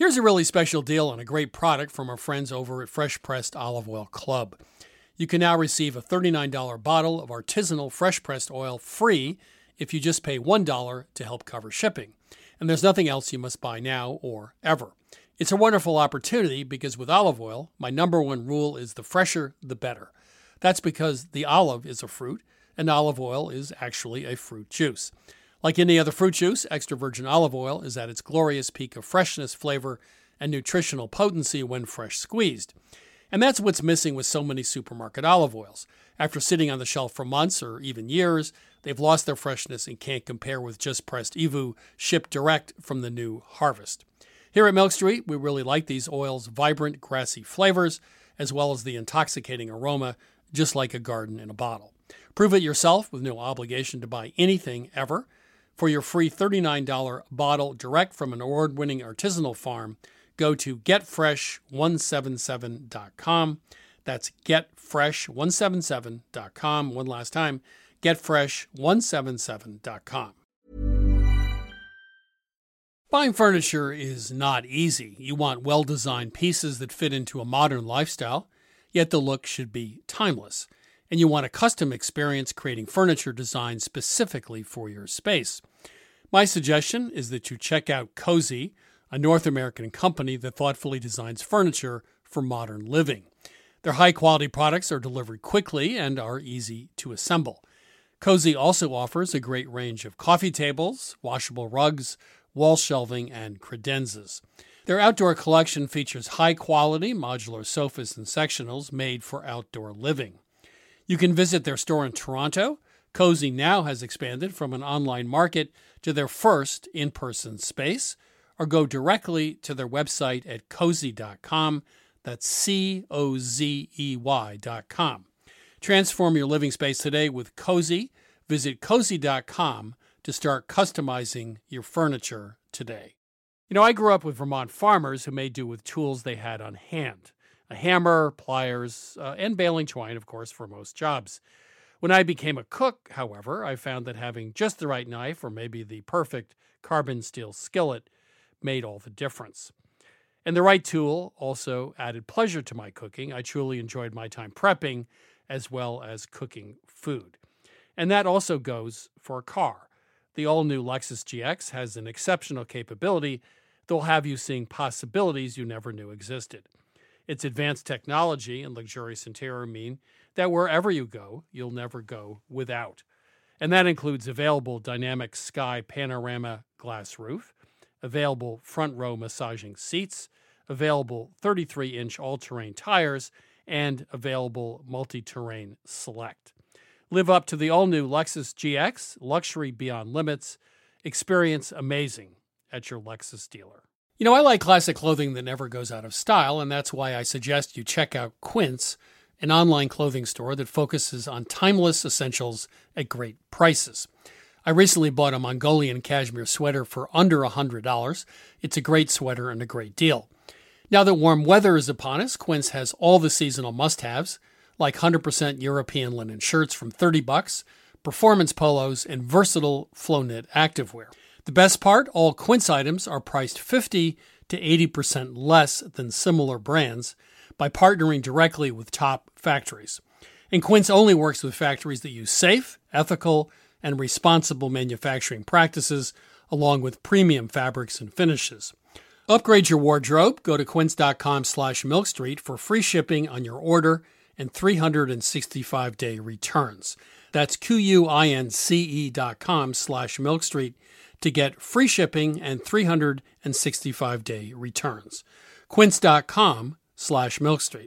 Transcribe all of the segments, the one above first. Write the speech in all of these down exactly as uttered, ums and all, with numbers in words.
Here's a really special deal on a great product from our friends over at Fresh Pressed Olive Oil Club. You can now receive a thirty-nine dollars bottle of artisanal fresh pressed oil free if you just pay one dollar to help cover shipping. And there's nothing else you must buy now or ever. It's a wonderful opportunity because with olive oil, my number one rule is the fresher, the better. That's because the olive is a fruit, and olive oil is actually a fruit juice. Like any other fruit juice, extra virgin olive oil is at its glorious peak of freshness, flavor, and nutritional potency when fresh squeezed. And that's what's missing with so many supermarket olive oils. After sitting on the shelf for months or even years, they've lost their freshness and can't compare with just pressed E V U shipped direct from the new harvest. Here at Milk Street, we really like these oils' vibrant, grassy flavors, as well as the intoxicating aroma, just like a garden in a bottle. Prove it yourself with no obligation to buy anything ever. For your free thirty-nine dollars bottle direct from an award-winning artisanal farm, go to get fresh one seventy-seven dot com. That's get fresh one seventy-seven dot com. One last time, get fresh one seventy-seven dot com. Buying furniture is not easy. You want well-designed pieces that fit into a modern lifestyle, yet the look should be timeless. And you want a custom experience creating furniture designed specifically for your space. My suggestion is that you check out Cozy, a North American company that thoughtfully designs furniture for modern living. Their high-quality products are delivered quickly and are easy to assemble. Cozy also offers a great range of coffee tables, washable rugs, wall shelving, and credenzas. Their outdoor collection features high-quality modular sofas and sectionals made for outdoor living. You can visit their store in Toronto. Cozy now has expanded from an online market to their first in-person space, or go directly to their website at cozy dot com. That's C O Z E Y dot com. Transform your living space today with Cozy. Visit cozy dot com to start customizing your furniture today. You know, I grew up with Vermont farmers who made do with tools they had on hand. A hammer, pliers, uh, and baling twine, of course, for most jobs. When I became a cook, however, I found that having just the right knife or maybe the perfect carbon steel skillet made all the difference. And the right tool also added pleasure to my cooking. I truly enjoyed my time prepping as well as cooking food. And that also goes for a car. The all-new Lexus G X has an exceptional capability that will have you seeing possibilities you never knew existed. Its advanced technology and luxurious interior mean that wherever you go, you'll never go without. And that includes available dynamic sky panorama glass roof, available front row massaging seats, available thirty-three inch all-terrain tires, and available multi-terrain select. Live up to the all-new Lexus G X, luxury beyond limits. Experience amazing at your Lexus dealer. You know, I like classic clothing that never goes out of style, and that's why I suggest you check out Quince, an online clothing store that focuses on timeless essentials at great prices. I recently bought a Mongolian cashmere sweater for under one hundred dollars. It's a great sweater and a great deal. Now that warm weather is upon us, Quince has all the seasonal must-haves, like one hundred percent European linen shirts from thirty bucks, performance polos, and versatile flow-knit activewear. The best part, all Quince items are priced fifty to eighty percent less than similar brands by partnering directly with top factories. And Quince only works with factories that use safe, ethical, and responsible manufacturing practices, along with premium fabrics and finishes. Upgrade your wardrobe. Go to quince.com slash milkstreet for free shipping on your order and three hundred sixty-five day returns. That's Q-U-I-N-C-E dot com slash milkstreet to get free shipping and three hundred sixty-five day returns. Quince.com slash milkstreet.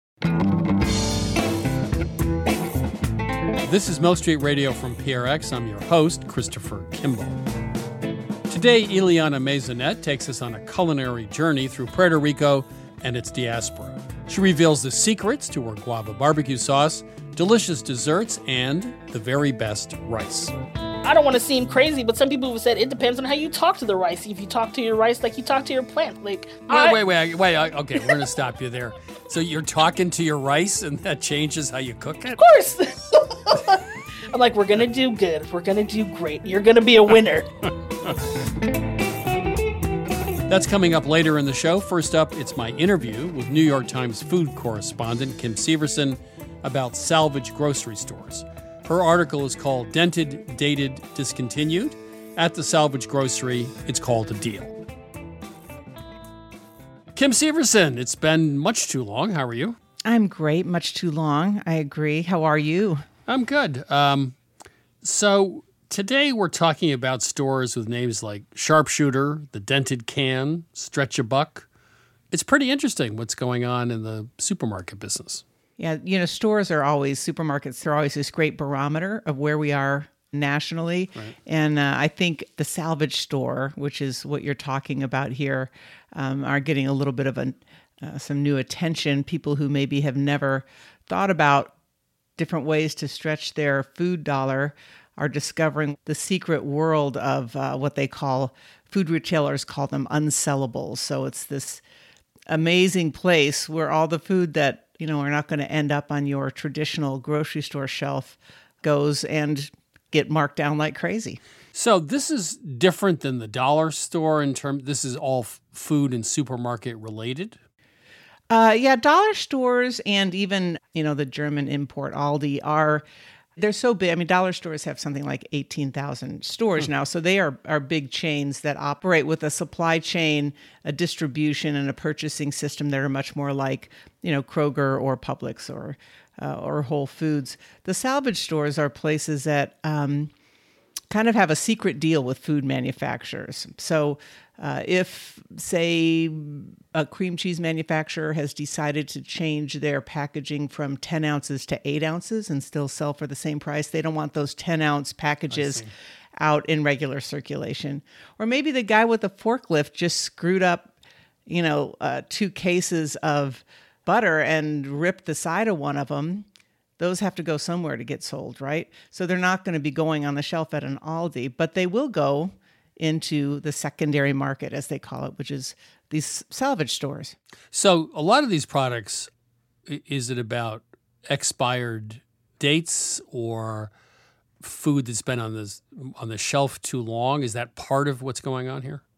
This is Milk Street Radio from P R X. I'm your host, Christopher Kimball. Today, Ileana Maisonet takes us on a culinary journey through Puerto Rico and its diaspora. She reveals the secrets to her guava barbecue sauce, delicious desserts, and the very best rice. I don't want to seem crazy, but some people have said it depends on how you talk to the rice. If you talk to your rice like you talk to your plant, like wait, I... wait, wait, wait. Okay, we're gonna stop you there. So you're talking to your rice, and that changes how you cook it? Of course. I'm like, we're gonna do good. We're gonna do great. You're gonna be a winner. That's coming up later in the show. First up, it's my interview with New York Times food correspondent Kim Severson about salvage grocery stores. Her article is called Dented, Dated, Discontinued. At the salvage grocery, it's called a deal. Kim Severson, it's been much too long. How are you? I'm great. Much too long. I agree. How are you? I'm good. Um, so today we're talking about stores with names like Sharpshooter, The Dented Can, Stretch a Buck. It's pretty interesting what's going on in the supermarket business. Yeah, you know, stores are always, supermarkets, they're always this great barometer of where we are nationally. Right. And uh, I think the salvage store, which is what you're talking about here, um, are getting a little bit of a, uh, some new attention. People who maybe have never thought about different ways to stretch their food dollar are discovering the secret world of uh, what they call, food retailers call them unsellables. So it's this amazing place where all the food that, you know, are not going to end up on your traditional grocery store shelf goes and get marked down like crazy. So this is different than the dollar store in terms, this is all f- food and supermarket related? Uh, yeah, dollar stores and even, you know, the German import Aldi are, they're so big. I mean, dollar stores have something like eighteen thousand stores hmm. now. So they are, are big chains that operate with a supply chain, a distribution, and a purchasing system that are much more like, you know, Kroger or Publix or uh, or Whole Foods. The salvage stores are places that um, kind of have a secret deal with food manufacturers. So uh, if, say, a cream cheese manufacturer has decided to change their packaging from ten ounces to eight ounces and still sell for the same price, they don't want those ten ounce packages out in regular circulation. Or maybe the guy with the forklift just screwed up, you know, uh, two cases of butter and ripped the side of one of them. Those have to go somewhere to get sold, right? So they're not going to be going on the shelf at an Aldi, but they will go into the secondary market, as they call it, which is these salvage stores. So a lot of these products, is it about expired dates or food that's been on the on the shelf too long? Is that part of what's going on here?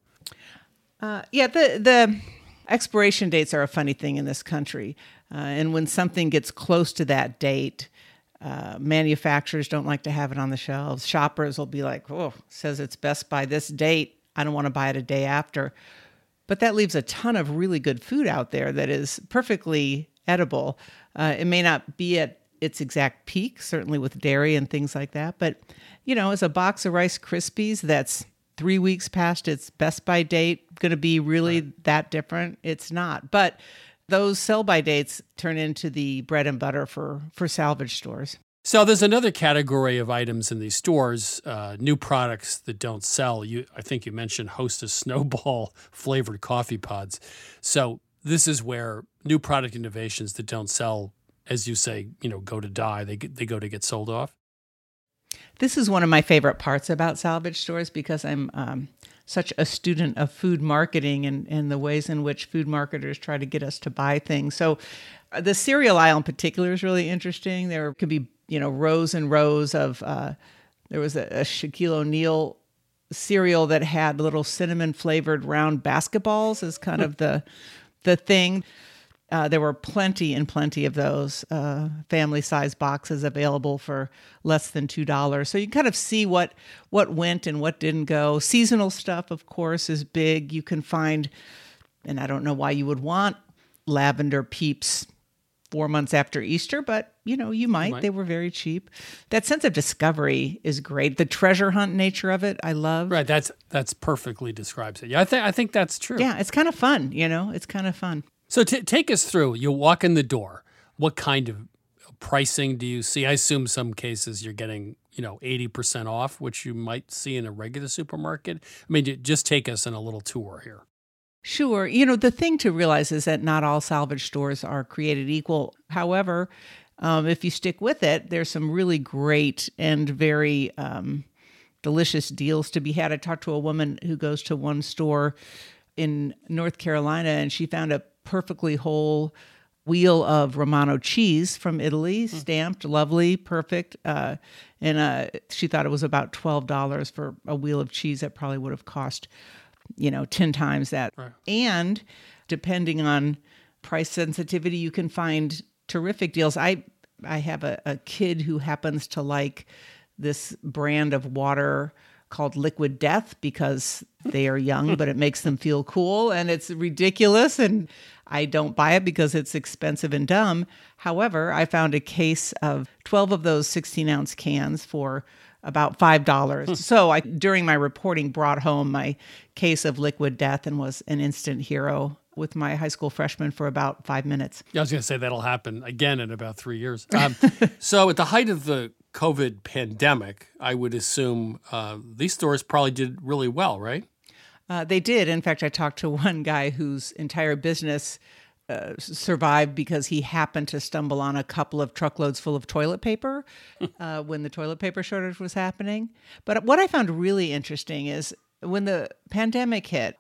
Uh, yeah, the the expiration dates are a funny thing in this country. Uh, and when something gets close to that date, uh, manufacturers don't like to have it on the shelves. Shoppers will be like, oh, says it's best by this date. I don't want to buy it a day after. But that leaves a ton of really good food out there that is perfectly edible. Uh, it may not be at its exact peak, certainly with dairy and things like that. But, you know, is a box of Rice Krispies that's three weeks past its best by date going to be really right. that different? It's not. But those sell-by dates turn into the bread and butter for, for salvage stores. So there's another category of items in these stores, uh, new products that don't sell. You, I think you mentioned Hostess Snowball flavored coffee pods. So this is where new product innovations that don't sell, as you say, you know, go to die. They get, they go to get sold off. This is one of my favorite parts about salvage stores because I'm um, such a student of food marketing and, and the ways in which food marketers try to get us to buy things. So uh, the cereal aisle in particular is really interesting. There could be, you know, rows and rows of, uh, there was a, a Shaquille O'Neal cereal that had little cinnamon flavored round basketballs as kind of the the thing. Uh, there were plenty and plenty of those uh, family-size boxes available for less than two dollars. So you can kind of see what what went and what didn't go. Seasonal stuff, of course, is big. You can find, and I don't know why you would want lavender Peeps four months after Easter, but, you know, you might. You might. They were very cheap. That sense of discovery is great. The treasure hunt nature of it, I love. Right, that's that's perfectly describes it. Yeah, I, th- I think that's true. Yeah, it's kind of fun, you know. It's kind of fun. So t- take us through. You walk in the door. What kind of pricing do you see? I assume some cases you're getting, you know, eighty percent off, which you might see in a regular supermarket. I mean, just take us on a little tour here. Sure. You know, the thing to realize is that not all salvage stores are created equal. However, um, if you stick with it, there's some really great and very um, delicious deals to be had. I talked to a woman who goes to one store in North Carolina, and she found a perfectly whole wheel of Romano cheese from Italy, mm. stamped, lovely, perfect. Uh, and uh, she thought it was about twelve dollars for a wheel of cheese that probably would have cost you know, ten times that. Right. And depending on price sensitivity, you can find terrific deals. I I have a, a kid who happens to like this brand of water called Liquid Death because they are young, but it makes them feel cool, and it's ridiculous. And I don't buy it because it's expensive and dumb. However, I found a case of twelve of those sixteen ounce cans for about five dollars. So I, during my reporting, brought home my case of Liquid Death and was an instant hero with my high school freshman for about five minutes. Yeah, I was going to say that'll happen again in about three years. Um, so at the height of the COVID pandemic, I would assume uh, these stores probably did really well, right? Uh, they did. In fact, I talked to one guy whose entire business uh, survived because he happened to stumble on a couple of truckloads full of toilet paper uh, when the toilet paper shortage was happening. But what I found really interesting is when the pandemic hit,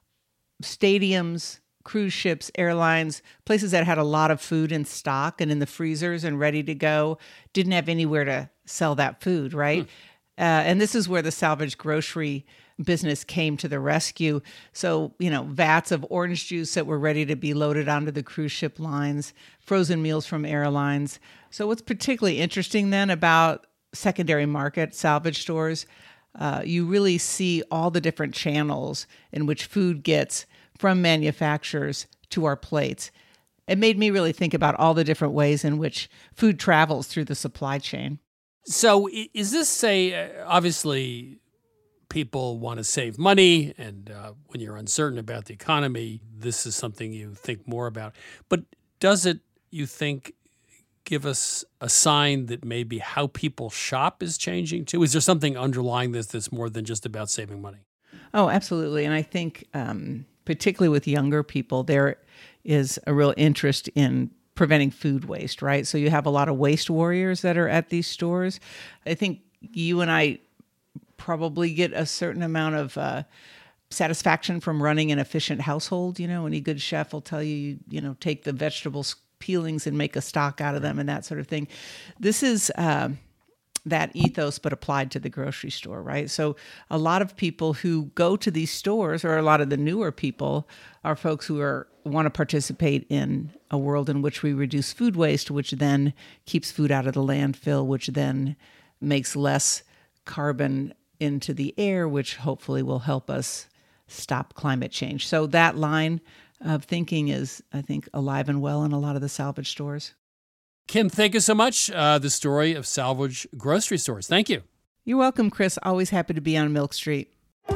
stadiums, cruise ships, airlines, places that had a lot of food in stock and in the freezers and ready to go, didn't have anywhere to sell that food, right? Hmm. Uh, and this is where the salvage grocery business came to the rescue. So, you know, vats of orange juice that were ready to be loaded onto the cruise ship lines, frozen meals from airlines. So what's particularly interesting then about secondary market salvage stores, uh, you really see all the different channels in which food gets from manufacturers to our plates. It made me really think about all the different ways in which food travels through the supply chain. So is this, say, uh, obviously people want to save money, and uh, when you're uncertain about the economy, this is something you think more about. But does it, you think, give us a sign that maybe how people shop is changing too? Is there something underlying this that's more than just about saving money? Oh, absolutely. And I think um, particularly with younger people, there is a real interest in preventing food waste, right? So you have a lot of waste warriors that are at these stores. I think you and I probably get a certain amount of uh, satisfaction from running an efficient household. You know, any good chef will tell you, you know, take the vegetables peelings and make a stock out of them and that sort of thing. This is uh, that ethos, but applied to the grocery store, right? So a lot of people who go to these stores, or a lot of the newer people, are folks who are want to participate in a world in which we reduce food waste, which then keeps food out of the landfill, which then makes less carbon into the air, which hopefully will help us stop climate change. So that line of thinking is, I think, alive and well in a lot of the salvage stores. Kim, thank you so much. Uh, the story of salvage grocery stores. Thank you. You're welcome, Chris. Always happy to be on Milk Street.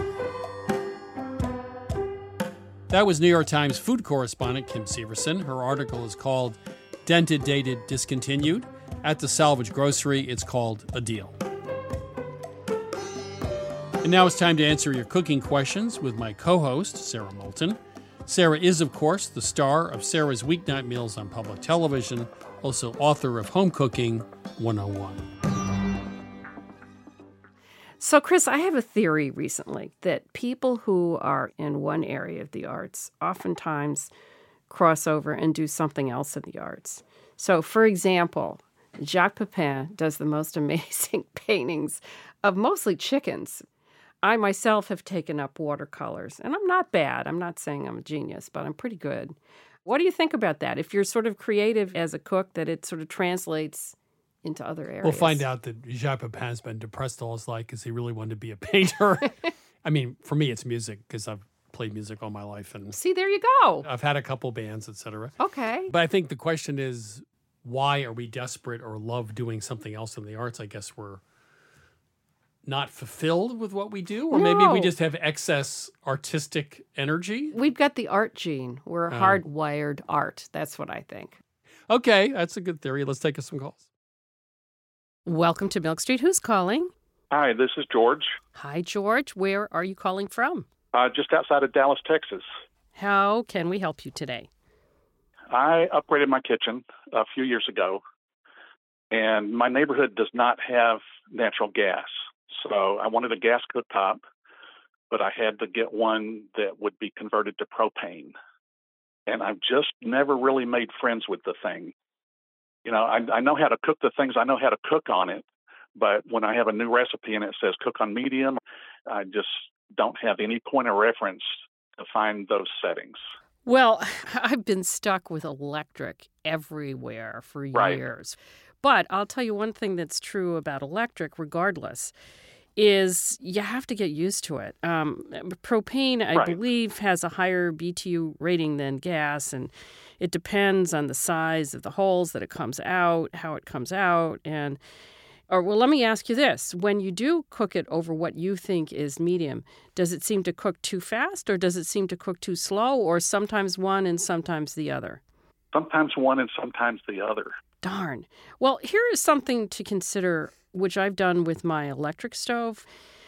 That was New York Times food correspondent Kim Severson. Her article is called Dented, Dated, Discontinued. At the Salvage Grocery, it's called A Deal. And now it's time to answer your cooking questions with my co-host, Sarah Moulton. Sarah is, of course, the star of Sarah's Weeknight Meals on public television, also author of Home Cooking one oh one. So, Chris, I have a theory recently that people who are in one area of the arts oftentimes cross over and do something else in the arts. So, for example, Jacques Pepin does the most amazing paintings of mostly chickens. I myself have taken up watercolors, and I'm not bad. I'm not saying I'm a genius, but I'm pretty good. What do you think about that? If you're sort of creative as a cook, that it sort of translates into other areas. We'll find out that Jacques Pepin's been depressed all his life because he really wanted to be a painter. I mean, for me, it's music because I've played music all my life. And see, there you go. I've had a couple bands, et cetera. Okay. But I think the question is, why are we desperate or love doing something else in the arts? I guess we're not fulfilled with what we do, or no. maybe we just have excess artistic energy. We've got the art gene. We're Oh. hardwired art. That's what I think. Okay, that's a good theory. Let's take some calls. Welcome to Milk Street. Who's calling? Hi, this is George, Hi, George. Where are you calling from? uh, just outside of Dallas, Texas. How can we help you today? I upgraded my kitchen a few years ago, and my neighborhood does not have natural gas. So I wanted a gas cooktop, but I had to get one that would be converted to propane. And I've just never really made friends with the thing. You know, I, I know how to cook the things. I know how to cook on it. But when I have a new recipe and it says cook on medium, I just don't have any point of reference to find those settings. Well, I've been stuck with electric everywhere for Right. years. But I'll tell you one thing that's true about electric, regardless, is you have to get used to it. Um, propane, I Right. believe, has a higher B T U rating than gas, and it depends on the size of the holes that it comes out, how it comes out, and or well, let me ask you this. When you do cook it over what you think is medium, does it seem to cook too fast or does it seem to cook too slow or sometimes one and sometimes the other? Sometimes one and sometimes the other. Darn. Well, here is something to consider, which I've done with my electric stove.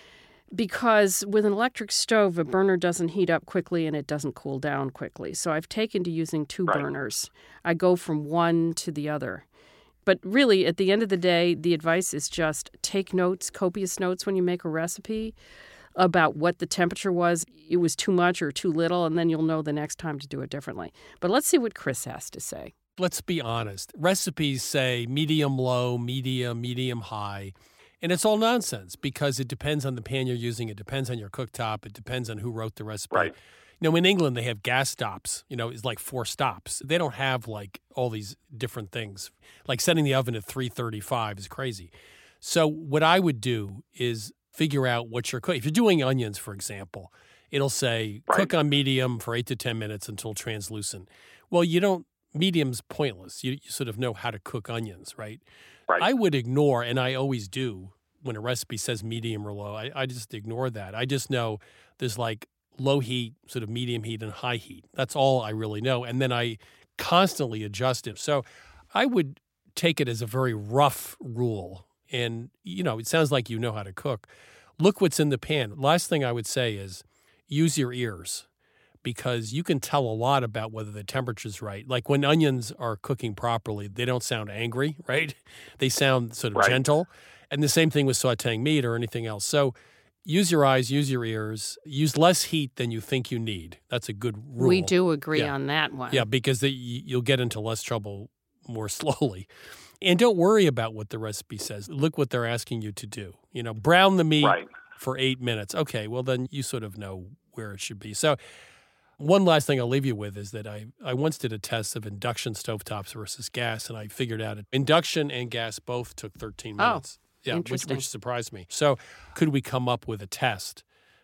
Because with an electric stove, a burner doesn't heat up quickly and it doesn't cool down quickly. So I've taken to using two Right. burners. I go from one to the other. But really, at the end of the day, the advice is just take notes, copious notes when you make a recipe about what the temperature was. It was too much or too little, and then you'll know the next time to do it differently. But let's see what Chris has to say. Let's be honest. Recipes say medium low, medium, medium high. And it's all nonsense because it depends on the pan you're using. It depends on your cooktop. It depends on who wrote the recipe. Right. You know, in England, they have gas stops. You know, it's like four stops. They don't have like all these different things. Like setting the oven at three thirty-five is crazy. So what I would do is figure out what you're cooking. If you're doing onions, for example, it'll say Right. cook on medium for eight to ten minutes until translucent. Well, you don't, medium's pointless. You, you sort of know how to cook onions, right? Right. I would ignore, and I always do, when a recipe says medium or low, I, I just ignore that. I just know there's like low heat, sort of medium heat, and high heat. That's all I really know. And then I constantly adjust it. So I would take it as a very rough rule. And, you know, it sounds like you know how to cook. Look what's in the pan. Last thing I would say is use your ears because you can tell a lot about whether the temperature's right. Like when onions are cooking properly, they don't sound angry, right? They sound sort of Right. gentle. And the same thing with sauteing meat or anything else. So use your eyes, use your ears, use less heat than you think you need. That's a good rule. We do agree Yeah. on that one. Yeah, because the, you'll get into less trouble more slowly. And don't worry about what the recipe says. Look what they're asking you to do. You know, brown the meat Right. for eight minutes. Okay, well, then you sort of know where it should be. So one last thing I'll leave you with is that I, I once did a test of induction stovetops versus gas, and I figured out it, induction and gas both took thirteen Oh, minutes. Yeah, which, interesting. which surprised me. So could we come up with a test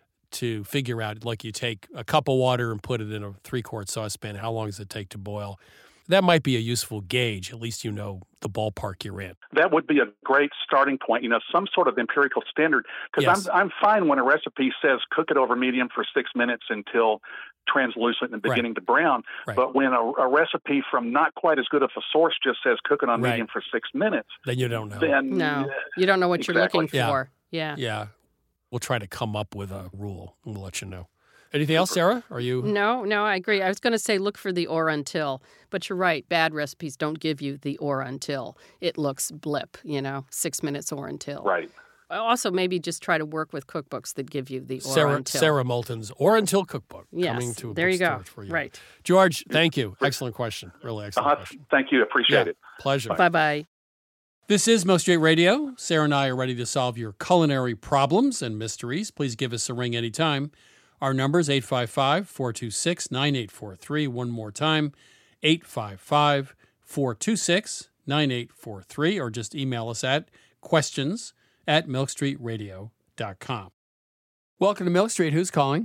to figure out, like you take a cup of water and put it in a three-quart saucepan, how long does it take to boil? That might be a useful gauge. At least you know the ballpark you're in. That would be a great starting point, you know, some sort of empirical standard. Because Yes. I'm, I'm fine when a recipe says cook it over medium for six minutes until translucent and beginning to brown. Right. But when a, a recipe from not quite as good of a source just says cook it on Right. medium for six minutes, Then you don't know. then No, you don't know what you're Exactly. looking Yeah. for. Yeah. Yeah. We'll try to come up with a rule and we'll let you know. Anything else, Sarah? Are you? No, no, I agree. I was going to say look for the or until, but you're right. Bad recipes don't give you the or until. It looks blip, you know, six minutes or until. right. Also, maybe just try to work with cookbooks that give you the or Sarah, until. Sarah Moulton's Or Until Cookbook Yes, coming to a there you go. bookstore for you. Right. George, thank you. Excellent question. Really excellent Uh-huh. question. Thank you. Appreciate Yeah, it. pleasure. Bye-bye. This is Milk Street Radio. Sarah and I are ready to solve your culinary problems and mysteries. Please give us a ring anytime. Our number is eight five five, four two six, nine eight four three. One more time, eight five five, four two six, nine eight four three, or just email us at questions at milk street radio dot com. Welcome to Milk Street. Who's calling?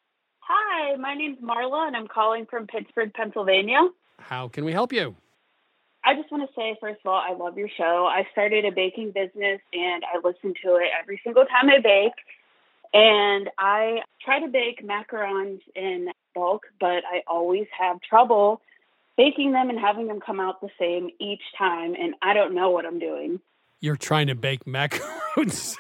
Hi, my name's Marla, and I'm calling from Pittsburgh, Pennsylvania. How can we help you? I just want to say, first of all, I love your show. I started a baking business, and I listen to it every single time I bake. And I try to bake macarons in bulk, but I always have trouble baking them and having them come out the same each time, and I don't know what I'm doing. You're trying to bake macarons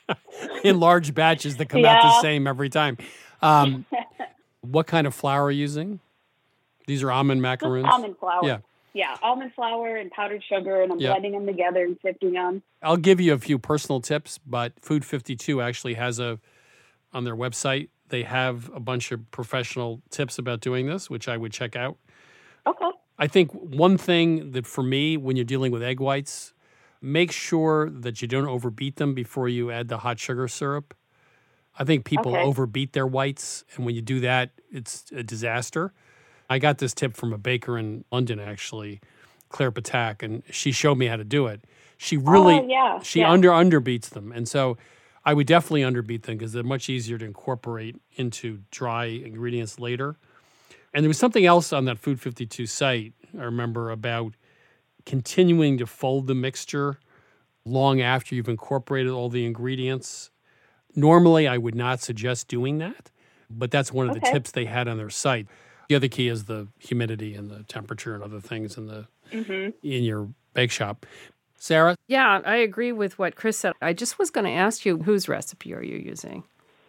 in large batches that come out the Yeah. same every time. Um, what kind of flour are you using? These are almond Just macaroons? almond flour. Yeah. Yeah, almond flour and powdered sugar, and I'm Yeah. blending them together and sifting them. I'll give you a few personal tips, but Food fifty-two actually has a, on their website, they have a bunch of professional tips about doing this, which I would check out. Okay. I think one thing that for me, when you're dealing with egg whites, make sure that you don't overbeat them before you add the hot sugar syrup. I think people Okay. overbeat their whites, and when you do that, it's a disaster. I got this tip from a baker in London, actually, Claire Patak, and she showed me how to do it. She really, Oh, yeah, she yeah. under underbeats them, and so I would definitely underbeat them because they're much easier to incorporate into dry ingredients later. And there was something else on that Food fifty-two site, I remember, about continuing to fold the mixture long after you've incorporated all the ingredients. Normally, I would not suggest doing that, but that's one of the Okay. tips they had on their site. The other key is the humidity and the temperature and other things in the Mm-hmm. in your bake shop. Sarah? Yeah, I agree with what Chris said. I just was going to ask you, whose recipe are you using?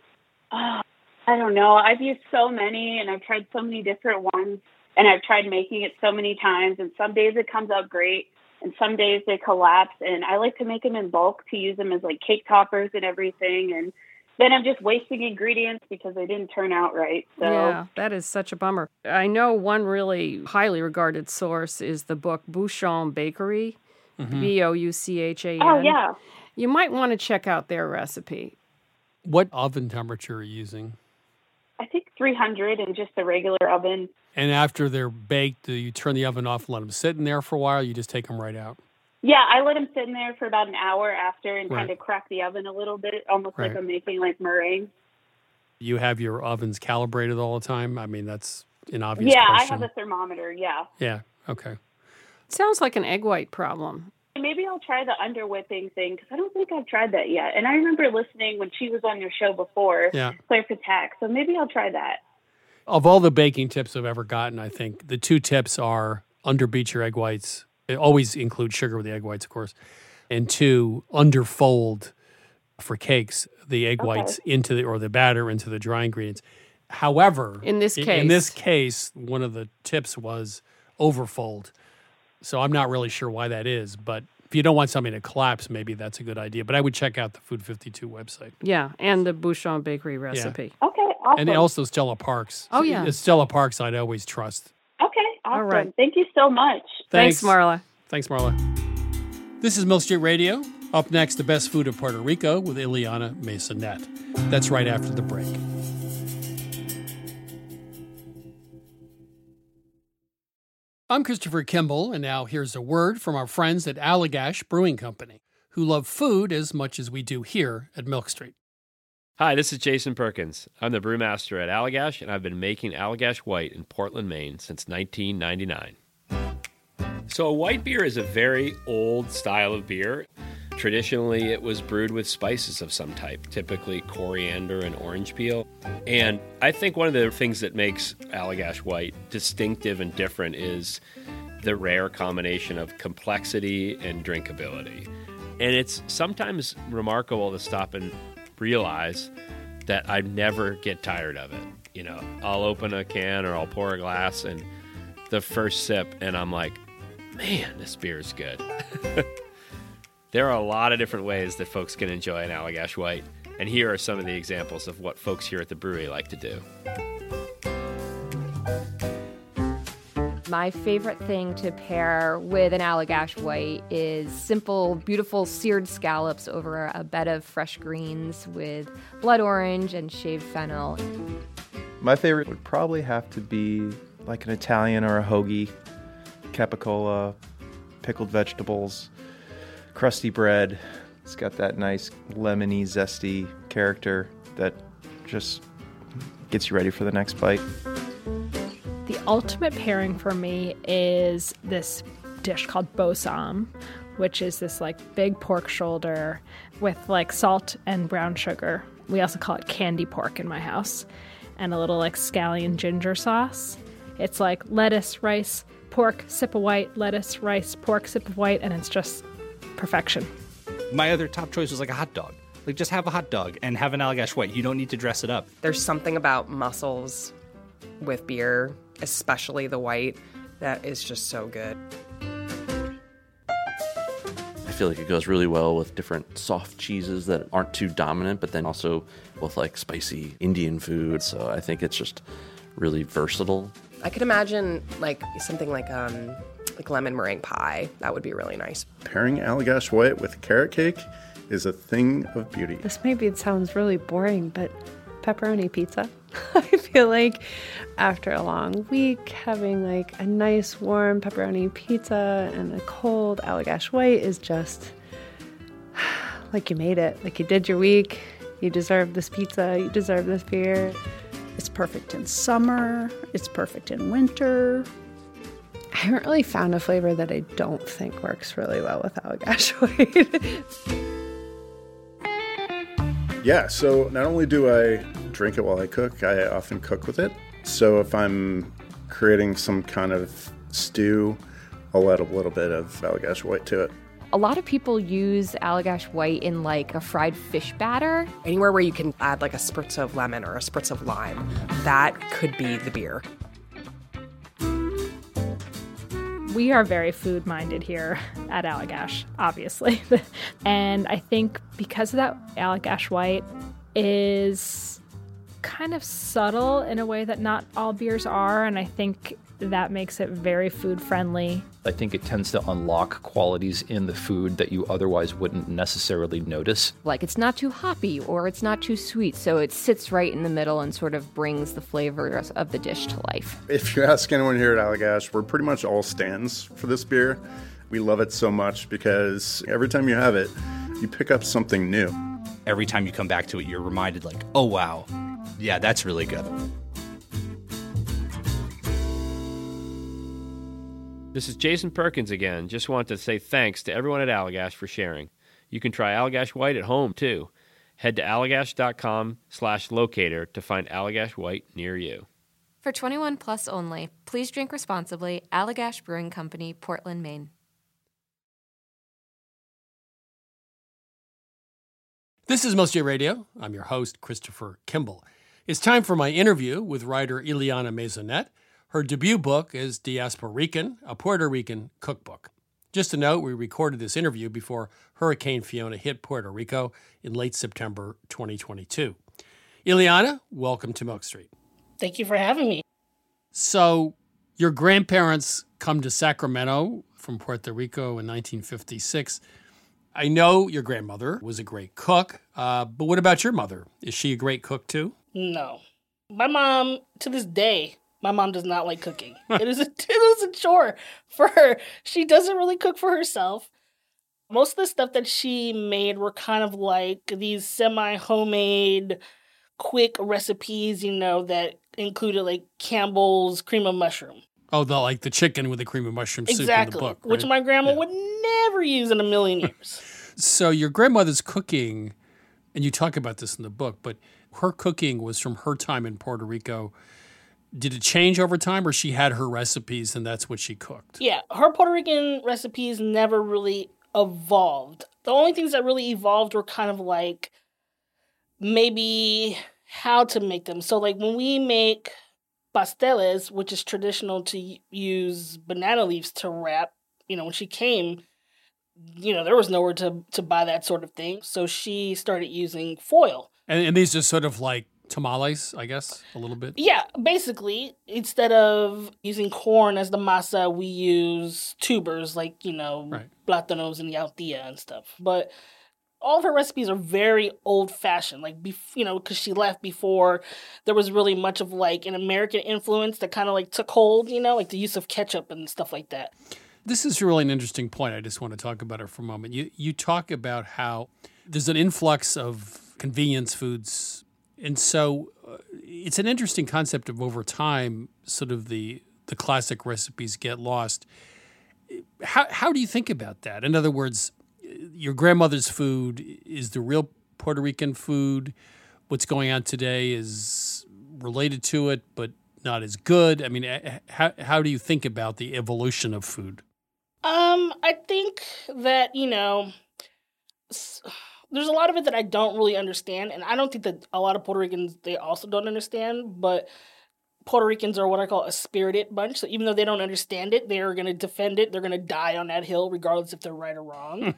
Oh, I don't know. I've used so many and I've tried so many different ones and I've tried making it so many times and some days it comes out great and some days they collapse and I like to make them in bulk to use them as like cake toppers and everything and then I'm just wasting ingredients because they didn't turn out right. So Yeah, that is such a bummer. I know one really highly regarded source is the book Bouchon Bakery, B O U C H A N. Oh yeah. You might want to check out their recipe. What oven temperature are you using? I think three hundred in just the regular oven. And after they're baked, do you turn the oven off and let them sit in there for a while? Or you just take them right out? Yeah, I let them sit in there for about an hour after and Right. kind of crack the oven a little bit, almost like Right. I'm making like meringue. You have your ovens calibrated all the time? I mean, that's an obvious Yeah, question. I have a thermometer, yeah. Yeah, okay. Sounds like an egg white problem. Maybe I'll try the under whipping thing because I don't think I've tried that yet. And I remember listening when she was on your show before, Yeah. Claire Patak. So maybe I'll try that. Of all the baking tips I've ever gotten, I think the two tips are underbeat your egg whites. It always includes sugar with the egg whites, of course. And two, underfold for cakes the egg Okay. whites into the, or the batter into the dry ingredients. However, In this in case- this case, one of the tips was overfold. So I'm not really sure why that is, but if you don't want something to collapse, maybe that's a good idea. But I would check out the Food fifty-two website. Yeah, and the Bouchon Bakery recipe. Okay, awesome. And also Stella Parks. Oh, yeah. Stella Parks I'd always trust. Okay, awesome. All right. Thank you so much. Thanks, Marla. Thanks, Marla. This is Milk Street Radio. Up next, the best food of Puerto Rico with Ileana Masonet. That's right after the break. I'm Christopher Kimball, and now here's a word from our friends at Allagash Brewing Company, who love food as much as we do here at Milk Street. Hi, this is Jason Perkins. I'm the brewmaster at Allagash, and I've been making Allagash White in Portland, Maine since nineteen ninety-nine. So a white beer is a very old style of beer. Traditionally, it was brewed with spices of some type, typically coriander and orange peel. And I think one of the things that makes Allagash White distinctive and different is the rare combination of complexity and drinkability. And it's sometimes remarkable to stop and realize that I never get tired of it. You know, I'll open a can or I'll pour a glass and the first sip and I'm like, man, this beer is good. There are a lot of different ways that folks can enjoy an Allagash White, and here are some of the examples of what folks here at the brewery like to do. My favorite thing to pair with an Allagash White is simple, beautiful seared scallops over a bed of fresh greens with blood orange and shaved fennel. My favorite would probably have to be like an Italian or a hoagie, capicola, pickled vegetables, crusty bread. It's got that nice lemony, zesty character that just gets you ready for the next bite. The ultimate pairing for me is this dish called bossam, which is this like big pork shoulder with like salt and brown sugar. We also call it candy pork in my house, and a little like scallion ginger sauce. It's like lettuce, rice, pork, sip of white, lettuce, rice, pork, sip of white, and it's just perfection. My other top choice was like a hot dog. Like just have a hot dog and have an Allagash White. You don't need to dress it up. There's something about mussels with beer, especially the white, that is just so good. I feel like it goes really well with different soft cheeses that aren't too dominant, but then also with like spicy Indian food. So I think it's just really versatile. I could imagine like something like um like lemon meringue pie. That would be really nice. Pairing Allagash White with carrot cake is a thing of beauty. This maybe it sounds really boring, but pepperoni pizza. I feel like after a long week, having like a nice warm pepperoni pizza and a cold Allagash White is just like you made it. Like you did your week. You deserve this pizza. You deserve this beer. It's perfect in summer. It's perfect in winter. I haven't really found a flavor that I don't think works really well with Allagash White. Yeah, so not only do I drink it while I cook, I often cook with it. So if I'm creating some kind of stew, I'll add a little bit of Allagash White to it. A lot of people use Allagash White in like a fried fish batter. Anywhere where you can add like a spritz of lemon or a spritz of lime, that could be the beer. We are very food-minded here at Allagash, obviously. And I think because of that, Allagash White is kind of subtle in a way that not all beers are, and I think that makes it very food-friendly. I think it tends to unlock qualities in the food that you otherwise wouldn't necessarily notice. Like it's not too hoppy or it's not too sweet, so it sits right in the middle and sort of brings the flavors of the dish to life. If you ask anyone here at Allagash, we're pretty much all stands for this beer. We love it so much because every time you have it, you pick up something new. Every time you come back to it, you're reminded like, oh, wow, yeah, that's really good. This is Jason Perkins again. Just want to say thanks to everyone at Allagash for sharing. You can try Allagash White at home, too. Head to allagash.com slash locator to find Allagash White near you. For twenty-one plus only, please drink responsibly. Allagash Brewing Company, Portland, Maine. This is Most J Radio. I'm your host, Christopher Kimball. It's time for my interview with writer Ileana Maisonette. Her debut book is Diasporican, a Puerto Rican cookbook. Just a note, we recorded this interview before Hurricane Fiona hit Puerto Rico in late September twenty twenty-two. Ileana, welcome to Milk Street. Thank you for having me. So, your grandparents come to Sacramento from Puerto Rico in nineteen fifty-six. I know your grandmother was a great cook, uh, but what about your mother? Is she a great cook too? No. My mom, to this day, my mom does not like cooking. It is a, it is a chore for her. She doesn't really cook for herself. Most of the stuff that she made were kind of like these semi-homemade, quick recipes, you know, that included like Campbell's cream of mushroom. Oh, the like the chicken with the cream of mushroom soup Exactly, in the book, right? Which my grandma yeah. would never use in a million years. So your grandmother's cooking, and you talk about this in the book, but her cooking was from her time in Puerto Rico. Did it change over time, or she had her recipes and that's what she cooked? Yeah, her Puerto Rican recipes never really evolved. The only things that really evolved were kind of like maybe how to make them. So like when we make pasteles, which is traditional to use banana leaves to wrap, you know, when she came, you know, there was nowhere to, to buy that sort of thing. So she started using foil. And, and these are sort of like tamales, I guess, a little bit? Yeah, basically, instead of using corn as the masa, we use tubers like, you know, right. plátanos and yautía and stuff. But all of her recipes are very old-fashioned, like, bef- you know, because she left before there was really much of, like, an American influence that kind of, like, took hold, you know, like the use of ketchup and stuff like that. This is really an interesting point. I just want to talk about it for a moment. You you talk about how there's an influx of convenience foods. And so uh, it's an interesting concept of over time, sort of the the classic recipes get lost. How how do you think about that? In other words, your grandmother's food is the real Puerto Rican food. What's going on today is related to it, but not as good. I mean, how how do you think about the evolution of food? Um, I think that, you know, there's a lot of it that I don't really understand, and I don't think that a lot of Puerto Ricans, they also don't understand, but Puerto Ricans are what I call a spirited bunch, so even though they don't understand it, they're going to defend it, they're going to die on that hill, regardless if they're right or wrong.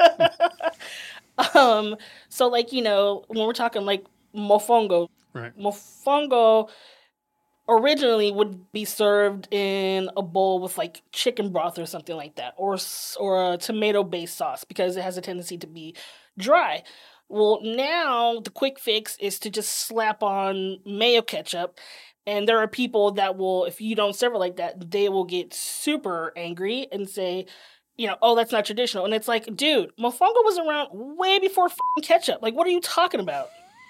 um, so, like, you know, when we're talking, like, mofongo, right. mofongo originally would be served in a bowl with like chicken broth or something like that, or or a tomato-based sauce, because it has a tendency to be dry. Well, now the quick fix is to just slap on mayo ketchup. And there are people that will, if you don't serve it like that, they will get super angry and say, you know, oh, that's not traditional. And it's like, dude, mofongo was around way before f***ing ketchup. Like, what are you talking about?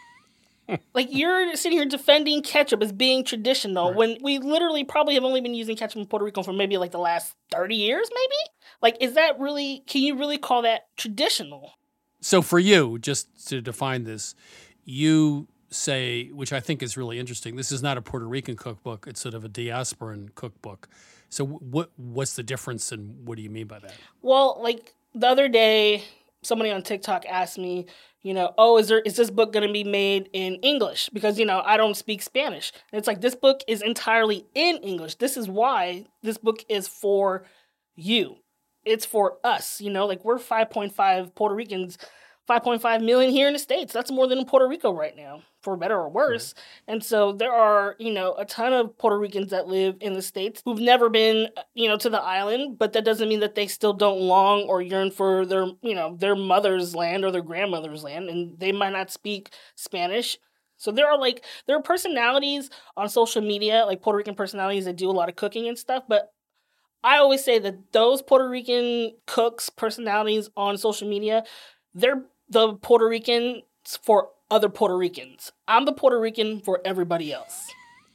Like, you're sitting here defending ketchup as being traditional right. when we literally probably have only been using ketchup in Puerto Rico for maybe like the last thirty years, maybe? Like, is that really, can you really call that traditional? So for you, just to define this, you say, which I think is really interesting, this is not a Puerto Rican cookbook, it's sort of a diasporan cookbook. So what what's the difference and what do you mean by that? Well, like the other day, somebody on TikTok asked me, you know, oh, is there is this book going to be made in English? Because, you know, I don't speak Spanish. And it's like, this book is entirely in English. This is why this book is for you. It's for us, you know, like we're five point five Puerto Ricans, five point five million here in the States. That's more than in Puerto Rico right now, for better or worse. Right. And so there are, you know, a ton of Puerto Ricans that live in the States who've never been, you know, to the island, but that doesn't mean that they still don't long or yearn for their, you know, their mother's land or their grandmother's land, and they might not speak Spanish. So there are like, there are personalities on social media, like Puerto Rican personalities that do a lot of cooking and stuff, but I always say that those Puerto Rican cooks, personalities on social media, they're the Puerto Ricans for other Puerto Ricans. I'm the Puerto Rican for everybody else.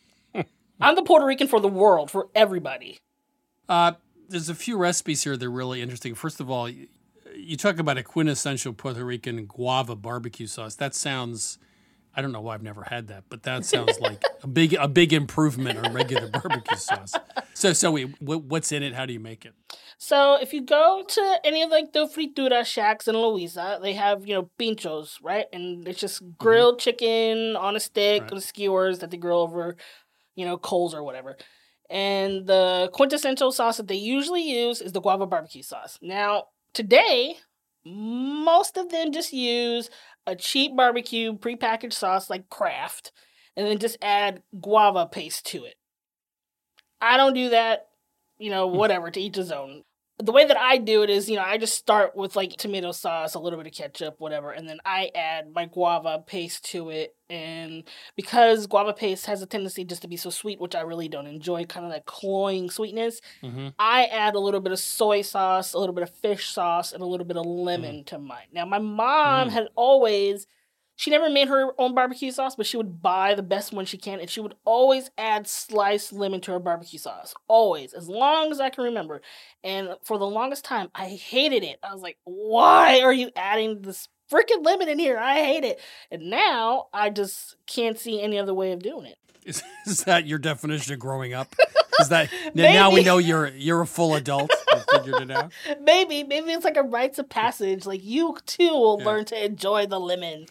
I'm the Puerto Rican for the world, for everybody. Uh, there's a few recipes here that are really interesting. First of all, you, you talk about a quintessential Puerto Rican guava barbecue sauce. That sounds, I don't know why I've never had that, but that sounds like a big a big improvement on regular barbecue sauce. So, so wait, what's in it? How do you make it? So if you go to any of like the fritura shacks in Louisa, they have, you know, pinchos, right? And it's just grilled mm-hmm. chicken on a stick right. on skewers that they grill over, you know, coals or whatever. And the quintessential sauce that they usually use is the guava barbecue sauce. Now, today, most of them just use a cheap barbecue prepackaged sauce like Kraft and then just add guava paste to it. I don't do that. You know, whatever, to each his own. The way that I do it is, you know, I just start with like tomato sauce, a little bit of ketchup, whatever, and then I add my guava paste to it. And because guava paste has a tendency just to be so sweet, which I really don't enjoy, kind of that cloying sweetness, mm-hmm. I add a little bit of soy sauce, a little bit of fish sauce, and a little bit of lemon mm. to mine. Now, my mom mm. had always... She never made her own barbecue sauce, but she would buy the best one she can, and she would always add sliced lemon to her barbecue sauce. Always. As long as I can remember. And for the longest time, I hated it. I was like, why are you adding this freaking lemon in here? I hate it. And now, I just can't see any other way of doing it. Is, is that your definition of growing up? Is that now we know you're you're a full adult? You figured it out? Maybe. Maybe it's like a rites of passage. Like, you too will yeah. learn to enjoy the lemon.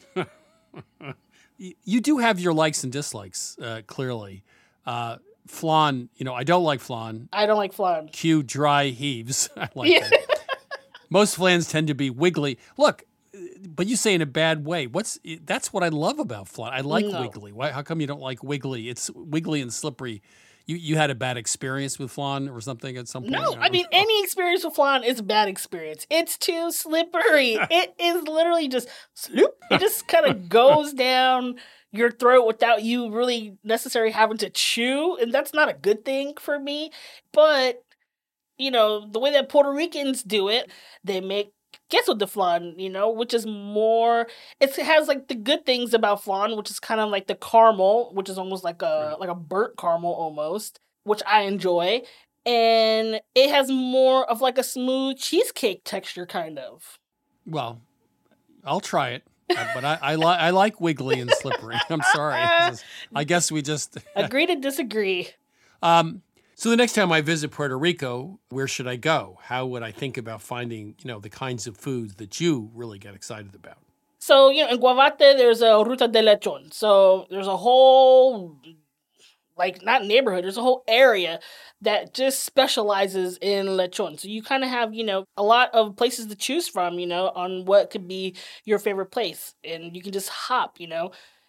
You do have your likes and dislikes, uh, clearly. Uh, flan, you know, I don't like flan. I don't like flan. Cue dry heaves. I like yeah. that. Most flans tend to be wiggly. Look, but you say in a bad way. What's that's what I love about flan. I like no. wiggly. Why? How come you don't like wiggly? It's wiggly and slippery. You you had a bad experience with flan or something at some point? No, I, I mean, know. Any experience with flan is a bad experience. It's too slippery. It is literally just sloop. It just kind of goes down your throat without you really necessarily having to chew. And that's not a good thing for me. But, you know, the way that Puerto Ricans do it, they make queso de flan, you know, which is more, it has like the good things about flan, which is kind of like the caramel, which is almost like a right. like a burnt caramel almost, which I enjoy. And it has more of like a smooth cheesecake texture, kind of. Well, I'll try it. Uh, but I, I, li- I like wiggly and slippery. I'm sorry. I guess we just... Agree to disagree. Um, so the next time I visit Puerto Rico, where should I go? How would I think about finding, you know, the kinds of foods that you really get excited about? So, you know, in Guavate, there's a Ruta de Lechon. So there's a whole, like, not neighborhood, there's a whole area that just specializes in lechon. So you kind of have, you know, a lot of places to choose from, you know, on what could be your favorite place. And you can just hop, you know.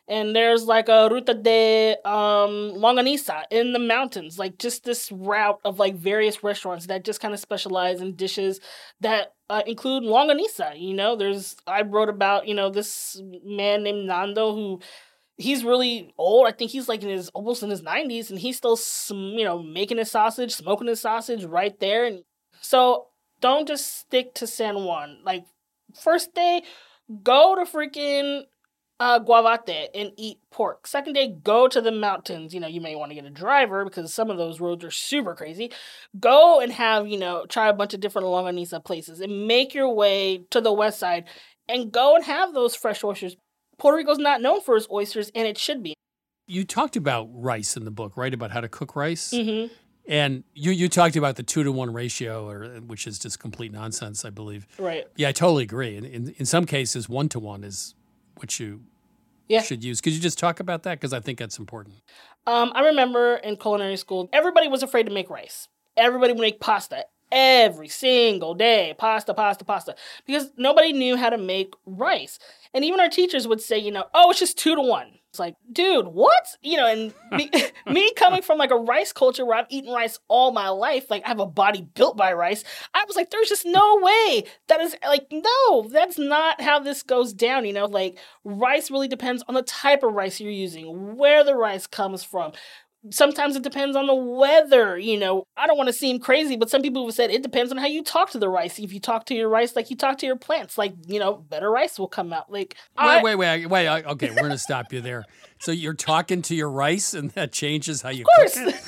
And there's like a Ruta de um, Longaniza in the mountains, like just this route of like various restaurants that just kind of specialize in dishes that uh, include longaniza. You know, there's, I wrote about, you know, this man named Nando who, he's really old. I think he's like in his, almost in his nineties, and he's still, you know, making his sausage, smoking his sausage right there. And so don't just stick to San Juan. Like, first day, go to freaking Uh, Guavate and eat pork. Second day, go to the mountains. You know, you may want to get a driver because some of those roads are super crazy. Go and have, you know, try a bunch of different longaniza places and make your way to the west side and go and have those fresh oysters. Puerto Rico's not known for its oysters, and it should be. You talked about rice in the book, right? About how to cook rice. Mm-hmm. And you, you talked about the two to one ratio, or which is just complete nonsense, I believe. Right. Yeah, I totally agree. In, in, in some cases, one to one is what you yeah. should use. Could you just talk about that? Because I think that's important. Um, I remember in culinary school, everybody was afraid to make rice. Everybody would make pasta every single day. Pasta, pasta, pasta. Because nobody knew how to make rice. And even our teachers would say, you know, oh, it's just two to one. It's like, dude, what? You know, and me, me coming from like a rice culture where I've eaten rice all my life, like I have a body built by rice, I was like, there's just no way. That is like, no, that's not how this goes down. You know, like rice really depends on the type of rice you're using, where the rice comes from. Sometimes it depends on the weather, you know. I don't want to seem crazy, but some people have said it depends on how you talk to the rice. If you talk to your rice like you talk to your plants, like, you know, better rice will come out. Like, wait, I, wait, wait, wait. Okay, we're going to stop you there. So you're talking to your rice and that changes how you of course. cook it?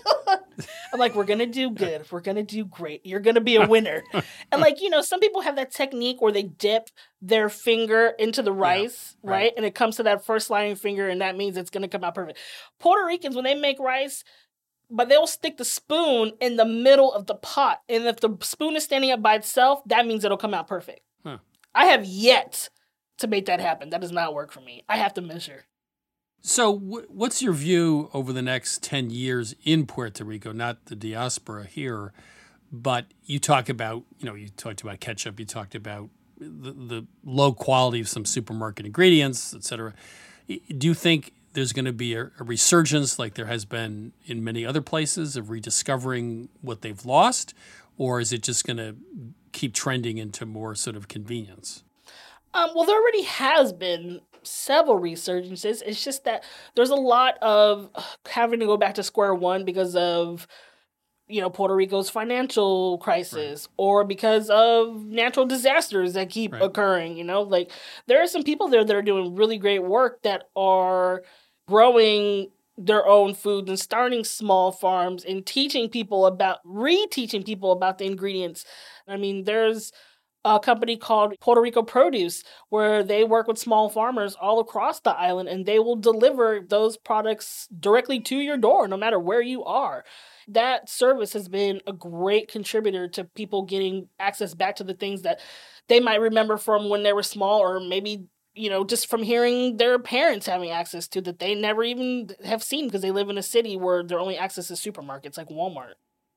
I'm like, we're going to do good. We're going to do great. You're going to be a winner. And like, you know, some people have that technique where they dip their finger into the rice, yeah, right. right? And it comes to that first sliding finger, and that means it's going to come out perfect. Puerto Ricans, when they make rice, but they'll stick the spoon in the middle of the pot. And if the spoon is standing up by itself, that means it'll come out perfect. Huh. I have yet to make that happen. That does not work for me. I have to measure. So w- what's your view over the next ten years in Puerto Rico, not the diaspora here, but you talk about, you know, you talked about ketchup, you talked about the, the low quality of some supermarket ingredients, et cetera. Do you think there's going to be a, a resurgence like there has been in many other places of rediscovering what they've lost, or is it just going to keep trending into more sort of convenience? Um, well, there already has been several resurgences. It's just that there's a lot of having to go back to square one because of, you know, Puerto Rico's financial crisis, right. or because of natural disasters that keep right. occurring. You know, like there are some people there that are doing really great work that are growing their own food and starting small farms and teaching people about, reteaching people about the ingredients. I mean, there's a company called Puerto Rico Produce, where they work with small farmers all across the island, and they will deliver those products directly to your door, no matter where you are. That service has been a great contributor to people getting access back to the things that they might remember from when they were small, or maybe, you know, just from hearing their parents having access to that they never even have seen because they live in a city where their only access is supermarkets like Walmart.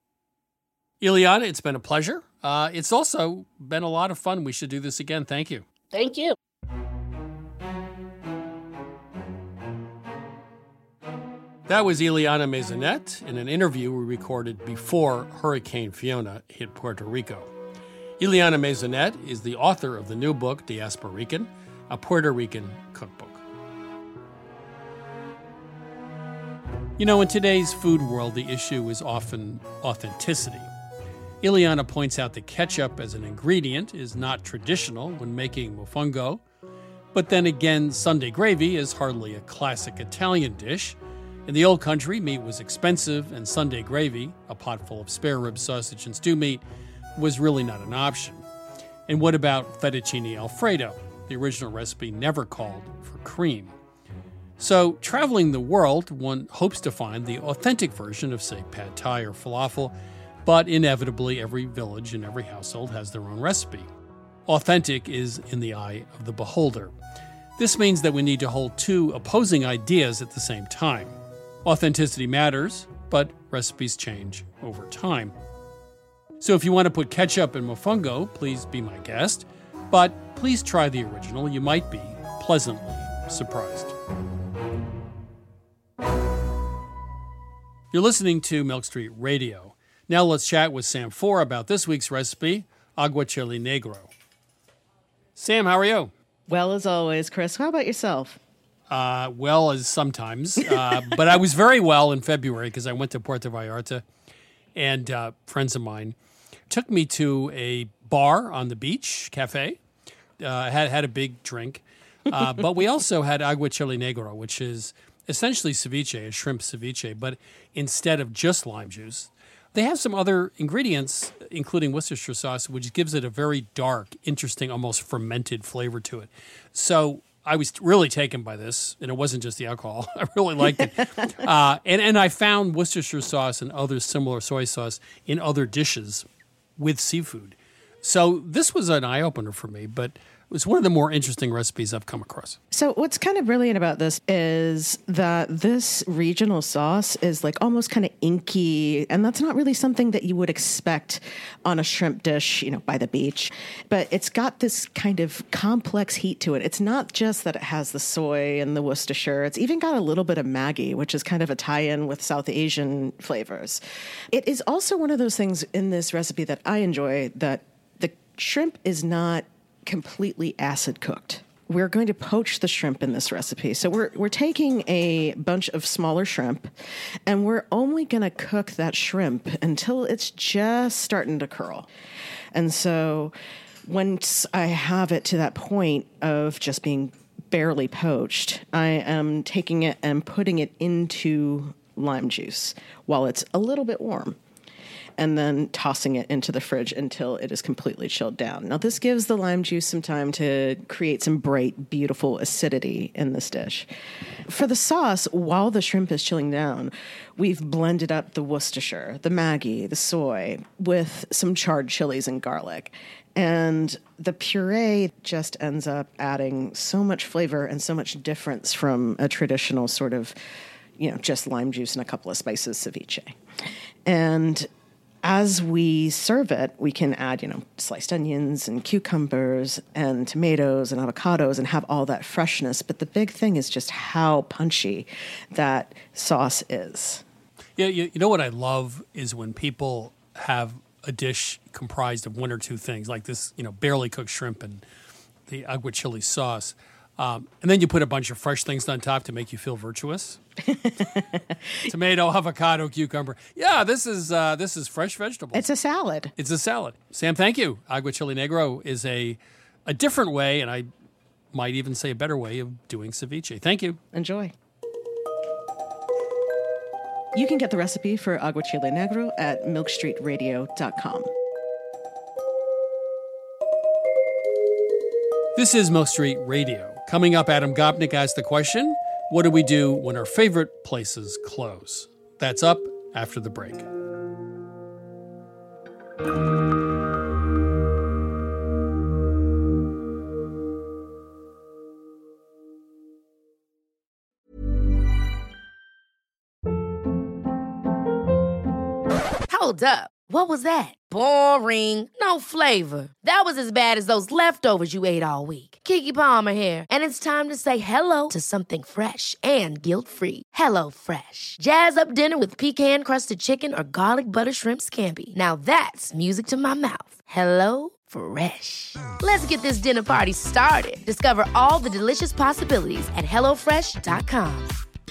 Ileana, it's been a pleasure. Uh, it's also been a lot of fun. We should do this again. Thank you. Thank you. That was Ileana Maisonet in an interview we recorded before Hurricane Fiona hit Puerto Rico. Ileana Maisonet is the author of the new book, Diasporican, a Puerto Rican cookbook. You know, in today's food world, the issue is often authenticity. Ileana points out that ketchup as an ingredient is not traditional when making mofongo, but then again, Sunday gravy is hardly a classic Italian dish. In the old country, meat was expensive, and Sunday gravy, a pot full of spare rib sausage and stew meat, was really not an option. And what about fettuccine alfredo? The original recipe never called for cream. So, traveling the world, one hopes to find the authentic version of, say, pad thai or falafel, but inevitably every village and every household has their own recipe. Authentic is in the eye of the beholder. This means that we need to hold two opposing ideas at the same time. Authenticity matters, but recipes change over time. So if you want to put ketchup in mofongo, please be my guest. But please try the original. You might be pleasantly surprised. You're listening to Milk Street Radio. Now let's chat with Sam Four about this week's recipe, aguachile negro. Sam, how are you? Well, as always, Chris. How about yourself? Uh, well, as sometimes. Uh, but I was very well in February because I went to Puerto Vallarta, and uh, friends of mine took me to a bar on the beach, cafe. Uh, had had a big drink. Uh, but we also had aguachile negro, which is essentially ceviche, a shrimp ceviche, but instead of just lime juice, they have some other ingredients, including Worcestershire sauce, which gives it a very dark, interesting, almost fermented flavor to it. So I was really taken by this, and it wasn't just the alcohol. I really liked it. uh, and, and I found Worcestershire sauce and other similar soy sauce in other dishes with seafood. So this was an eye-opener for me, but it was one of the more interesting recipes I've come across. So what's kind of brilliant about this is that this regional sauce is like almost kind of inky, and that's not really something that you would expect on a shrimp dish, you know, by the beach. But it's got this kind of complex heat to it. It's not just that it has the soy and the Worcestershire. It's even got a little bit of Maggi, which is kind of a tie-in with South Asian flavors. It is also one of those things in this recipe that I enjoy, that the shrimp is not completely acid cooked. We're going to poach the shrimp in this recipe. So we're we're taking a bunch of smaller shrimp, and we're only going to cook that shrimp until it's just starting to curl. And so once I have it to that point of just being barely poached, I am taking it and putting it into lime juice while it's a little bit warm, and then tossing it into the fridge until it is completely chilled down. Now, this gives the lime juice some time to create some bright, beautiful acidity in this dish. For the sauce, while the shrimp is chilling down, we've blended up the Worcestershire, the Maggi, the soy, with some charred chilies and garlic. And the puree just ends up adding so much flavor and so much difference from a traditional sort of, you know, just lime juice and a couple of spices ceviche. And as we serve it, we can add, you know, sliced onions and cucumbers and tomatoes and avocados and have all that freshness. But the big thing is just how punchy that sauce is. Yeah, you, you know what I love is when people have a dish comprised of one or two things, like this, you know, barely cooked shrimp and the aguachile sauce. Um, and then you put a bunch of fresh things on top to make you feel virtuous. Tomato, avocado, cucumber. Yeah, this is uh, this is fresh vegetables. It's a salad. It's a salad. Sam, thank you. Aguachile negro is a a different way, and I might even say a better way of doing ceviche. Thank you. Enjoy. You can get the recipe for aguachile negro at milk street radio dot com. This is Milk Street Radio. Coming up, Adam Gopnik asked the question, what do we do when our favorite places close? That's up after the break. Hold up. What was that? Boring. No flavor. That was as bad as those leftovers you ate all week. Keke Palmer here, and it's time to say hello to something fresh and guilt-free. Hello Fresh. Jazz up dinner with pecan-crusted chicken or garlic butter shrimp scampi. Now that's music to my mouth. Hello Fresh. Let's get this dinner party started. Discover all the delicious possibilities at hello fresh dot com.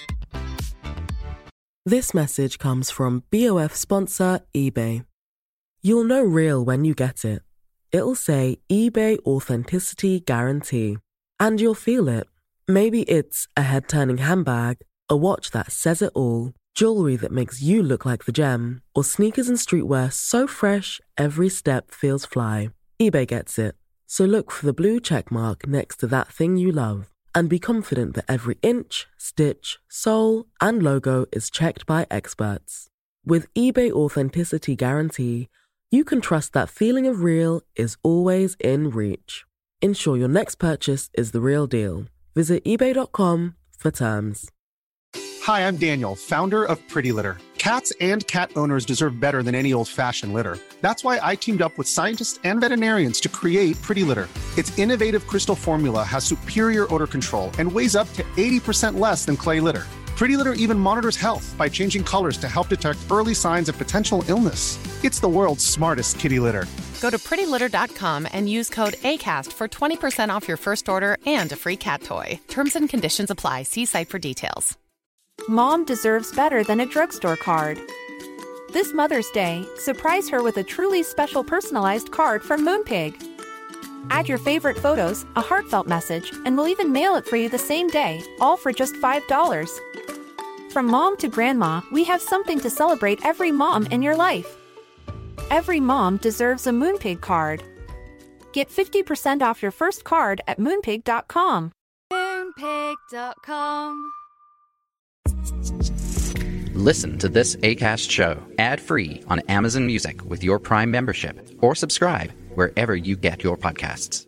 This message comes from B O F sponsor eBay. You'll know real when you get it. It'll say eBay Authenticity Guarantee. And you'll feel it. Maybe it's a head-turning handbag, a watch that says it all, jewelry that makes you look like the gem, or sneakers and streetwear so fresh every step feels fly. eBay gets it. So look for the blue check mark next to that thing you love. And be confident that every inch, stitch, sole, and logo is checked by experts. With eBay Authenticity Guarantee, you can trust that feeling of real is always in reach. Ensure your next purchase is the real deal. Visit ebay dot com for terms. Hi, I'm Daniel, founder of Pretty Litter. Cats and cat owners deserve better than any old-fashioned litter. That's why I teamed up with scientists and veterinarians to create Pretty Litter. Its innovative crystal formula has superior odor control and weighs up to eighty percent less than clay litter. Pretty Litter even monitors health by changing colors to help detect early signs of potential illness. It's the world's smartest kitty litter. Go to pretty litter dot com and use code ACAST for twenty percent off your first order and a free cat toy. Terms and conditions apply. See site for details. Mom deserves better than a drugstore card. This Mother's Day, surprise her with a truly special personalized card from Moonpig. Add your favorite photos, a heartfelt message, and we'll even mail it for you the same day, all for just five dollars. From mom to grandma, we have something to celebrate every mom in your life. Every mom deserves a Moonpig card. Get fifty percent off your first card at moonpig dot com. moonpig dot com. Listen to this Acast show ad-free on Amazon Music with your Prime membership, or subscribe wherever you get your podcasts.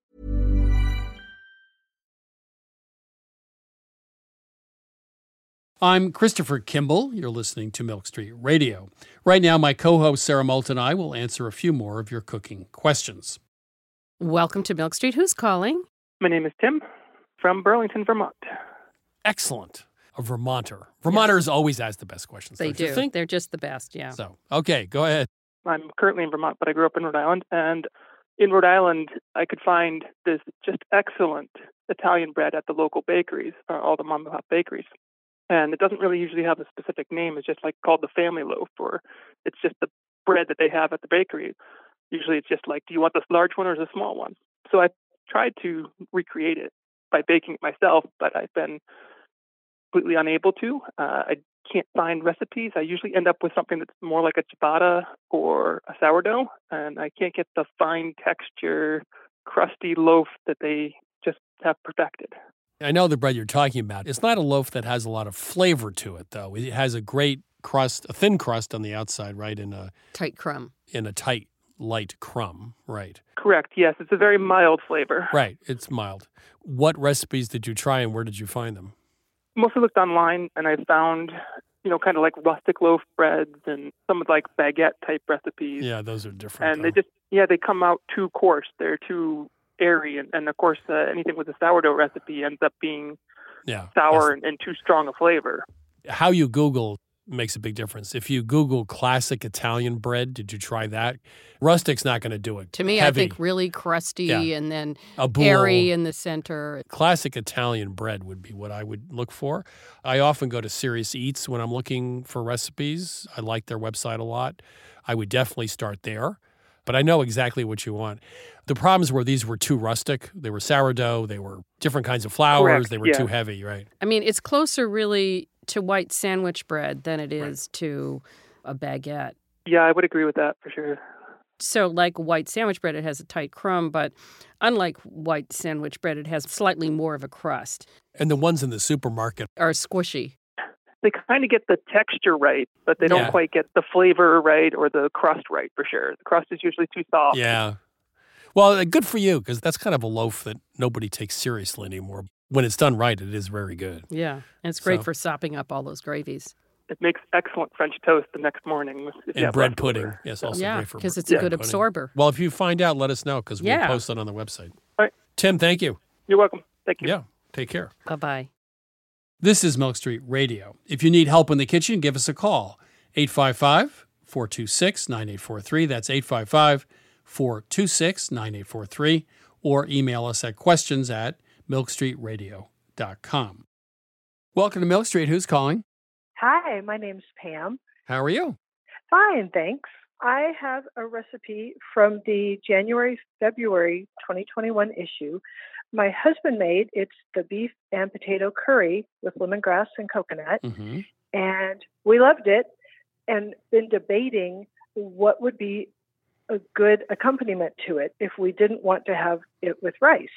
I'm Christopher Kimball. You're listening to Milk Street Radio. Right now, my co-host Sarah Moult and I will answer a few more of your cooking questions. Welcome to Milk Street. Who's calling? My name is Tim from Burlington, Vermont. Excellent. A Vermonter. Vermonters yes. always ask the best questions. They do. You think? They're just the best, yeah. So, okay, go ahead. I'm currently in Vermont, but I grew up in Rhode Island. And in Rhode Island, I could find this just excellent Italian bread at the local bakeries, or all the mom and pop bakeries. And it doesn't really usually have a specific name. It's just like called the family loaf, or it's just the bread that they have at the bakery. Usually it's just like, do you want this large one or the small one? So I tried to recreate it by baking it myself, but I've been completely unable to. Uh, I can't find recipes. I usually end up with something that's more like a ciabatta or a sourdough, and I can't get the fine texture, crusty loaf that they just have perfected. I know the bread you're talking about. It's not a loaf that has a lot of flavor to it, though. It has a great crust, a thin crust on the outside, right? In a tight crumb. In a tight, light crumb, right? Correct. Yes, it's a very mild flavor. Right. It's mild. What recipes did you try, and where did you find them? Mostly looked online, and I found, you know, kind of like rustic loaf breads and some of like baguette type recipes. Yeah, those are different. And though. they just, yeah, they come out too coarse. They're too airy, and, and of course uh, anything with a sourdough recipe ends up being yeah, sour and, and too strong a flavor. How you Google makes a big difference. If you Google classic Italian bread, did you try that? Rustic's not going to do it. To me, Heavy. I think really crusty yeah. and then a boule. airy in the center. Classic Italian bread would be what I would look for. I often go to Serious Eats when I'm looking for recipes. I like their website a lot. I would definitely start there. But I know exactly what you want. The problems were these were too rustic. They were sourdough. They were different kinds of flours. Correct. They were yeah. too heavy, right? I mean, it's closer really to white sandwich bread than it is right. to a baguette. Yeah, I would agree with that for sure. So like white sandwich bread, it has a tight crumb, but unlike white sandwich bread, it has slightly more of a crust. And the ones in the supermarket are squishy. They kind of get the texture right, but they don't yeah. quite get the flavor right or the crust right for sure. The crust is usually too soft. Yeah. Well, good for you, because that's kind of a loaf that nobody takes seriously anymore. When it's done right, it is very good. Yeah, and it's great so. for sopping up all those gravies. It makes excellent French toast the next morning. And bread pudding. Yes, also yeah, great for because it's bread a good pudding. absorber. Well, if you find out, let us know, because yeah. we'll post it on the website. All right. Tim, thank you. You're welcome. Thank you. Yeah, take care. Bye-bye. This is Milk Street Radio. If you need help in the kitchen, give us a call. eight five five, four two six, nine eight four three. That's eight five five, four two six, nine eight four three. Or email us at questions at milk street radio dot com. Welcome to Milk Street. Who's calling? Hi, my name's Pam. How are you? Fine, thanks. I have a recipe from the January February twenty twenty-one issue. My husband made it's the beef and potato curry with lemongrass and coconut, mm-hmm. and we loved it and been debating what would be a good accompaniment to it if we didn't want to have it with rice.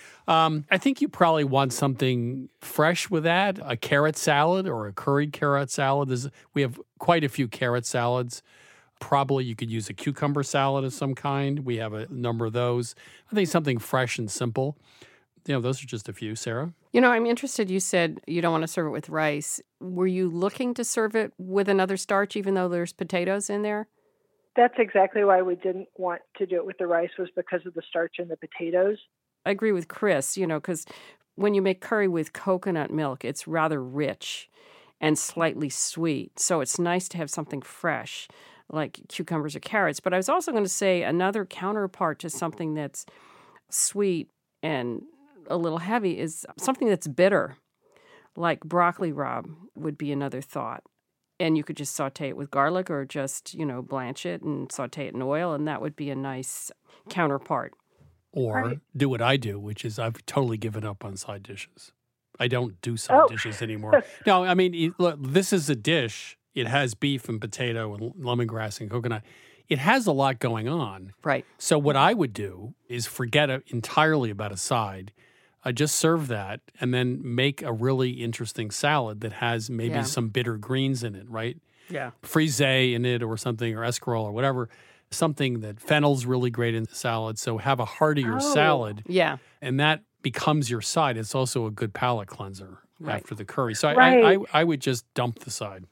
Um, I think you probably want something fresh with that, a carrot salad or a curried carrot salad. There's, we have quite a few carrot salads. Probably you could use a cucumber salad of some kind. We have a number of those. I think something fresh and simple. You know, those are just a few. Sarah? You know, I'm interested. You said you don't want to serve it with rice. Were you looking to serve it with another starch, even though there's potatoes in there? That's exactly why we didn't want to do it with the rice, was because of the starch in the potatoes. I agree with Chris, you know, because when you make curry with coconut milk, it's rather rich and slightly sweet. So it's nice to have something fresh, like cucumbers or carrots. But I was also going to say another counterpart to something that's sweet and a little heavy is something that's bitter, like broccoli rabe would be another thought. And you could just saute it with garlic or just, you know, blanch it and saute it in oil, and that would be a nice counterpart. Or Right. do what I do, which is I've totally given up on side dishes. I don't do side Oh. dishes anymore. No, I mean, it- look, this is a dish. It has beef and potato and lemongrass and coconut. It has a lot going on. Right. So what I would do is forget a- entirely about a side. I just serve that and then make a really interesting salad that has maybe Yeah. some bitter greens in it, right? Yeah. Frisee in it or something, or escarole or whatever. Something that fennel's really great in the salad. So have a heartier Oh. salad. Yeah. And that becomes your side. It's also a good palate cleanser Right. after the curry. So I, Right. I, I, I would just dump the side.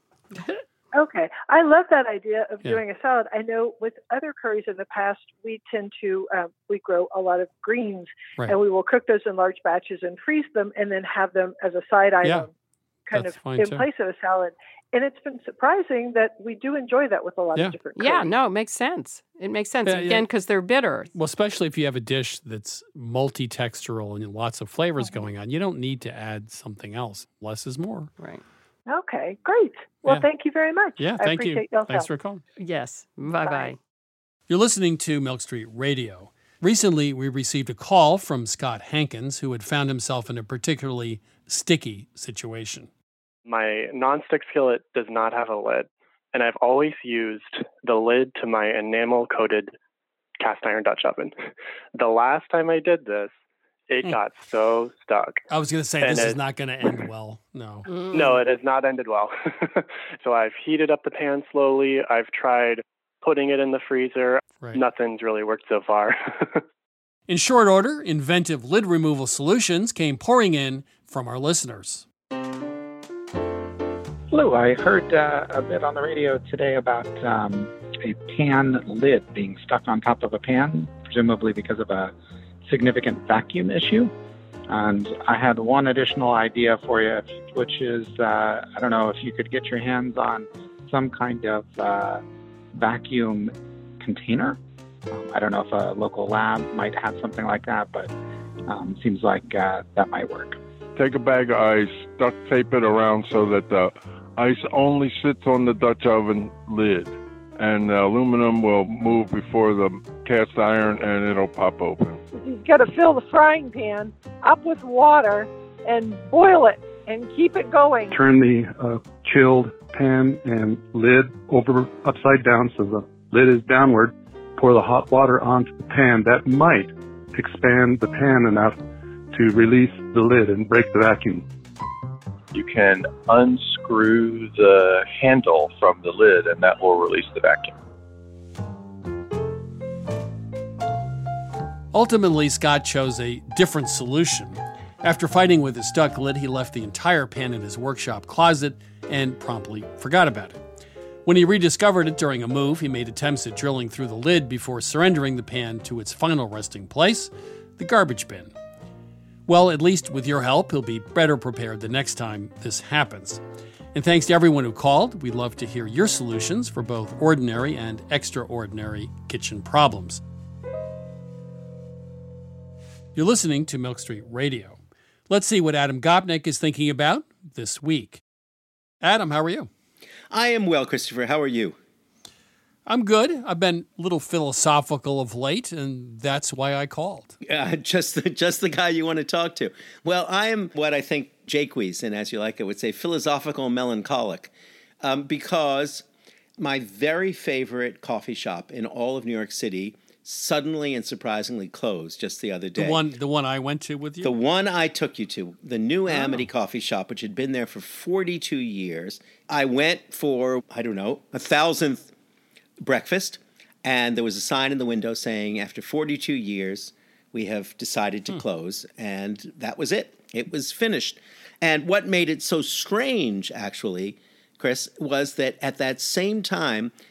Okay. I love that idea of Yeah. doing a salad. I know with other curries in the past, we tend to, um, we grow a lot of greens Right. and we will cook those in large batches and freeze them and then have them as a side item Yeah, kind that's of fine in too. place of a salad. And it's been surprising that we do enjoy that with a lot Yeah. of different Yeah, curries. no, it makes sense. It makes sense, Yeah, yeah. again, because they're bitter. Well, especially if you have a dish that's multi-textural and lots of flavors Mm-hmm. going on, you don't need to add something else. Less is more. Right. Okay, great. Well, Yeah. thank you very much. Yeah, I thank you. appreciate y'all's Thanks help. for calling. Yes. Bye-bye. You're listening to Milk Street Radio. Recently, we received a call from Scott Hankins, who had found himself in a particularly sticky situation. My nonstick skillet does not have a lid, and I've always used the lid to my enamel-coated cast iron Dutch oven. The last time I did this, it Hmm. got so stuck. I was going to say, And this is it- not going to end well. No. No, it has not ended well. So I've heated up the pan slowly. I've tried putting it in the freezer. Right. Nothing's really worked so far. In short order, inventive lid removal solutions came pouring in from our listeners. Hello, I heard uh, a bit on the radio today about um, a pan lid being stuck on top of a pan, presumably because of a significant vacuum issue. And I had one additional idea for you, which is, uh, I don't know if you could get your hands on some kind of uh, vacuum container. Um, I don't know if a local lab might have something like that, but um, seems like uh, that might work. Take a bag of ice, duct tape it around so that the ice only sits on the Dutch oven lid, and the aluminum will move before the cast iron, and it'll pop open. You've got to fill the frying pan up with water and boil it and keep it going. Turn the uh, chilled pan and lid over upside down so the lid is downward. Pour the hot water onto the pan. That might expand the pan enough to release the lid and break the vacuum. You can unscrew the handle from the lid, and that will release the vacuum. Ultimately, Scott chose a different solution. After fighting with his stuck lid, he left the entire pan in his workshop closet and promptly forgot about it. When he rediscovered it during a move, he made attempts at drilling through the lid before surrendering the pan to its final resting place, the garbage bin. Well, at least with your help, he'll be better prepared the next time this happens. And thanks to everyone who called. We'd love to hear your solutions for both ordinary and extraordinary kitchen problems. You're listening to Milk Street Radio. Let's see what Adam Gopnik is thinking about this week. Adam, how are you? I am well, Christopher. How are you? I'm good. I've been a little philosophical of late, and that's why I called. Uh, just, the, just the guy you want to talk to. Well, I am what I think Jaques, and as you like it, would say philosophical and melancholic, um, because my very favorite coffee shop in all of New York City suddenly and surprisingly closed just the other day. The one, the one I went to with you? The one I took you to, the new Amity Coffee Shop, which had been there for forty-two years. I went for, I don't know, a thousandth breakfast, and there was a sign in the window saying, after forty-two years, we have decided to hmm. close, and that was it. It was finished. And what made it so strange, actually, Chris, was that at that same time,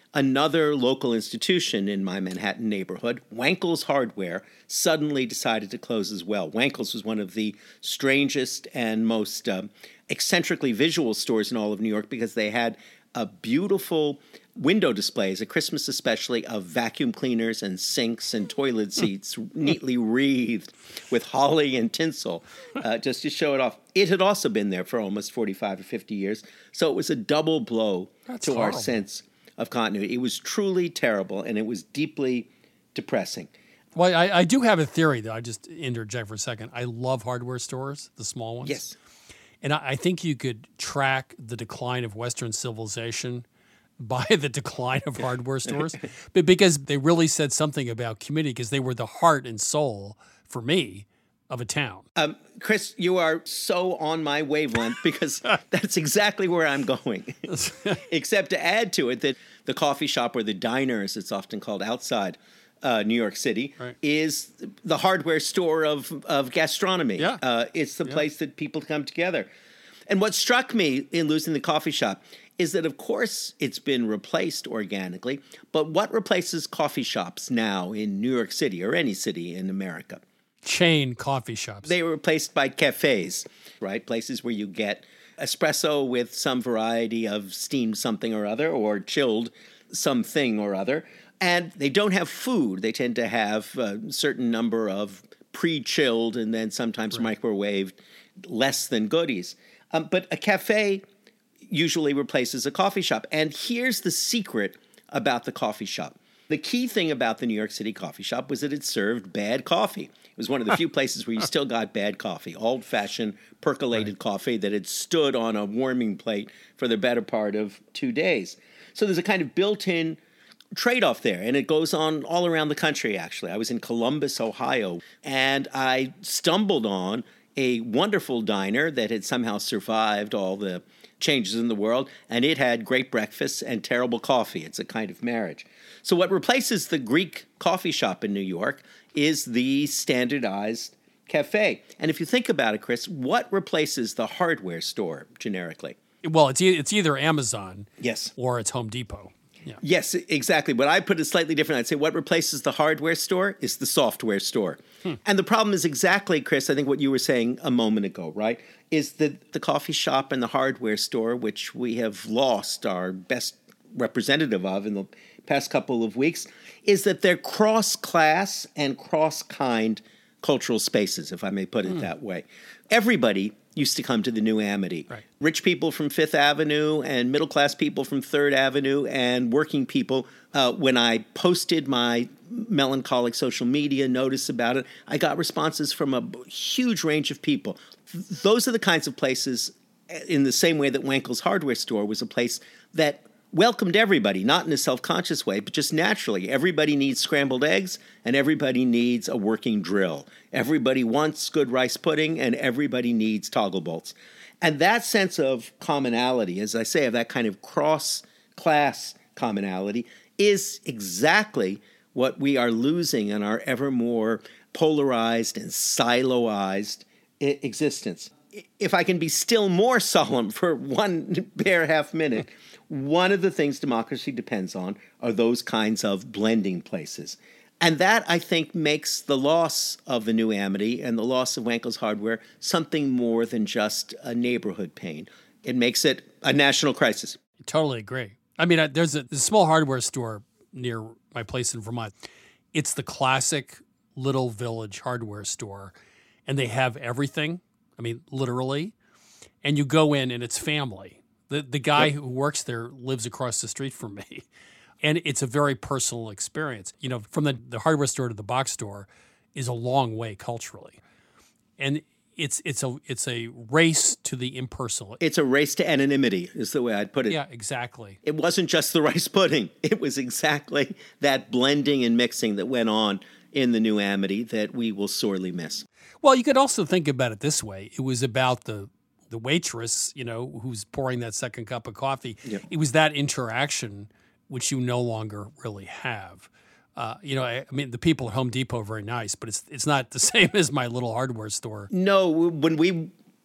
Another local institution in my Manhattan neighborhood, Wankel's Hardware, suddenly decided to close as well. Wankel's was one of the strangest and most uh, eccentrically visual stores in all of New York because they had a beautiful window displays, at Christmas especially, of vacuum cleaners and sinks and toilet seats neatly wreathed with holly and tinsel, uh, just to show it off. It had also been there for almost forty-five or fifty years, so it was a double blow That's to horrible. our sense of continuity. It was truly terrible, and it was deeply depressing. Well, I, I do have a theory, though. I just interject for a second. I love hardware stores, the small ones. Yes. And I, I think you could track the decline of Western civilization by the decline of hardware stores, but because they really said something about community, because they were the heart and soul, for me, of a town. Um, Chris, you are so on my wavelength because that's exactly where I'm going. Except to add to it that the coffee shop or the diner, as it's often called outside uh, New York City, Right. is the hardware store of, of gastronomy. Yeah. Uh, it's the Yeah. place that people come together. And what struck me in losing the coffee shop is that, of course, it's been replaced organically, but what replaces coffee shops now in New York City or any city in America? Chain coffee shops. They were replaced by cafes, right? Places where you get espresso with some variety of steamed something or other or chilled something or other. And they don't have food. They tend to have a certain number of pre-chilled and then sometimes right. microwaved less than goodies. Um, but a cafe usually replaces a coffee shop. And here's the secret about the coffee shop. The key thing about the New York City coffee shop was that it served bad coffee. It was one of the few places where you still got bad coffee, old-fashioned percolated right. coffee that had stood on a warming plate for the better part of two days. So there's a kind of built-in trade-off there, and it goes on all around the country, actually. I was in Columbus, Ohio, and I stumbled on a wonderful diner that had somehow survived all the changes in the world, and it had great breakfasts and terrible coffee. It's a kind of marriage. So what replaces the Greek coffee shop in New York is the standardized cafe. And if you think about it, Chris, what replaces the hardware store generically? Well, it's e- it's either Amazon yes. or it's Home Depot. Yeah. Yes, exactly. But I put it slightly different. I'd say what replaces the hardware store is the software store. Hmm. And the problem is exactly, Chris, I think what you were saying a moment ago, right, is that the coffee shop and the hardware store, which we have lost our best representative of in the past couple of weeks, is that they're cross-class and cross-kind cultural spaces, if I may put it hmm. that way. Everybody used to come to the New Amity. Right. Rich people from Fifth Avenue and middle-class people from Third Avenue and working people. Uh, when I posted my melancholic social media notice about it, I got responses from a huge range of people. Th- those are the kinds of places, in the same way that Wankel's Hardware Store was a place that welcomed everybody, not in a self-conscious way, but just naturally. Everybody needs scrambled eggs, and everybody needs a working drill. Everybody wants good rice pudding, and everybody needs toggle bolts. And that sense of commonality, as I say, of that kind of cross-class commonality, is exactly what we are losing in our ever more polarized and siloized I- existence. If I can be still more solemn for one bare half minute, one of the things democracy depends on are those kinds of blending places. And that, I think, makes the loss of the New Amity and the loss of Wankel's Hardware something more than just a neighborhood pain. It makes it a national crisis. Totally agree. I mean, there's a, there's a small hardware store near my place in Vermont. It's the classic little village hardware store, and they have everything. I mean, literally. And you go in, and it's family. The the guy yep. who works there lives across the street from me. And it's a very personal experience. You know, from the, the hardware store to the box store is a long way culturally. And it's it's a it's a race to the impersonal. It's a race to anonymity is the way I'd put it. Yeah, exactly. It wasn't just the rice pudding. It was exactly that blending and mixing that went on in the New Amity that we will sorely miss. Well, you could also think about it this way. It was about the the waitress, you know, who's pouring that second cup of coffee. Yep. It was that interaction which you no longer really have. Uh, you know, I, I mean, the people at Home Depot are very nice, but it's it's not the same as my little hardware store. No, when we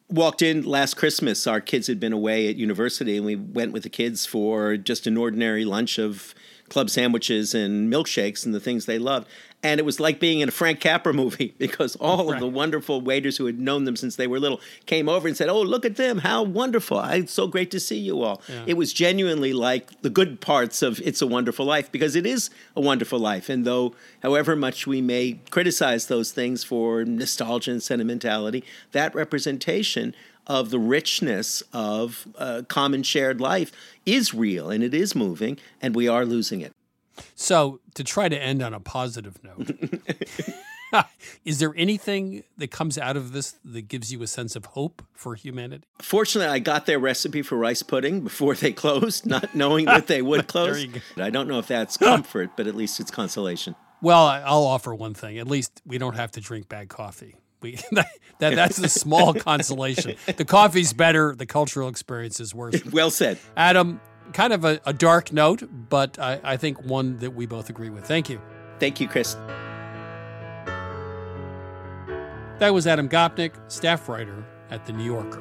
walked in last Christmas. Our kids had been away at university, and we went with the kids for just an ordinary lunch of club sandwiches and milkshakes and the things they loved. And it was like being in a Frank Capra movie, because all right. of the wonderful waiters who had known them since they were little came over and said, "Oh, look at them. How wonderful. It's so great to see you all." Yeah. It was genuinely like the good parts of It's a Wonderful Life, because it is a wonderful life. And though however much we may criticize those things for nostalgia and sentimentality, that representation of the richness of uh, common shared life is real, and it is moving, and we are losing it. So, to try to end on a positive note, is there anything that comes out of this that gives you a sense of hope for humanity? Fortunately, I got their recipe for rice pudding before they closed, not knowing that they would close. I don't know if that's comfort, but at least it's consolation. Well, I'll offer one thing. At least we don't have to drink bad coffee. We, that, that That's a small consolation. The coffee's better. The cultural experience is worse. Well said. Adam, kind of a, a dark note, but I, I think one that we both agree with. Thank you. Thank you, Chris. That was Adam Gopnik, staff writer at The New Yorker.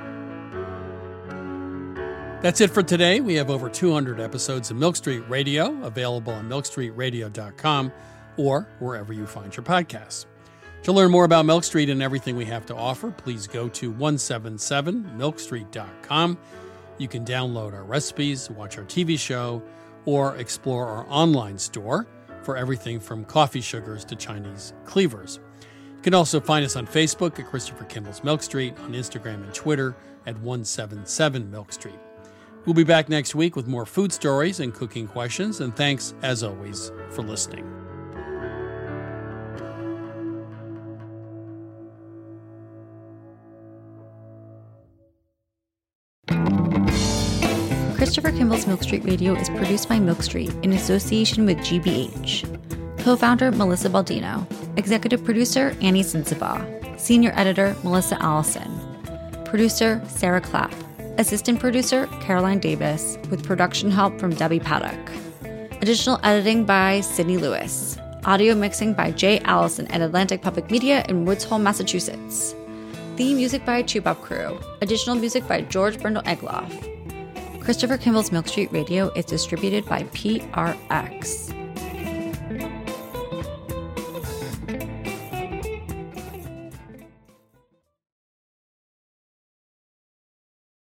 That's it for today. We have over two hundred episodes of Milk Street Radio available on milk street radio dot com or wherever you find your podcasts. To learn more about Milk Street and everything we have to offer, please go to one seventy-seven milk street dot com. You can download our recipes, watch our T V show, or explore our online store for everything from coffee sugars to Chinese cleavers. You can also find us on Facebook at Christopher Kimball's Milk Street, on Instagram and Twitter at one seventy-seven milk street. We'll be back next week with more food stories and cooking questions, and thanks, as always, for listening. Christopher Kimball's Milk Street Radio is produced by Milk Street in association with G B H. Co-founder Melissa Baldino. Executive producer Annie Sensabaugh. Senior editor Melissa Allison. Producer Sarah Clapp. Assistant producer Caroline Davis, with production help from Debbie Paddock. Additional editing by Sydney Lewis. Audio mixing by Jay Allison at Atlantic Public Media in Woods Hole, Massachusetts. Theme music by Chubop Crew. Additional music by George Brindle Egloff. Christopher Kimball's Milk Street Radio is distributed by P R X.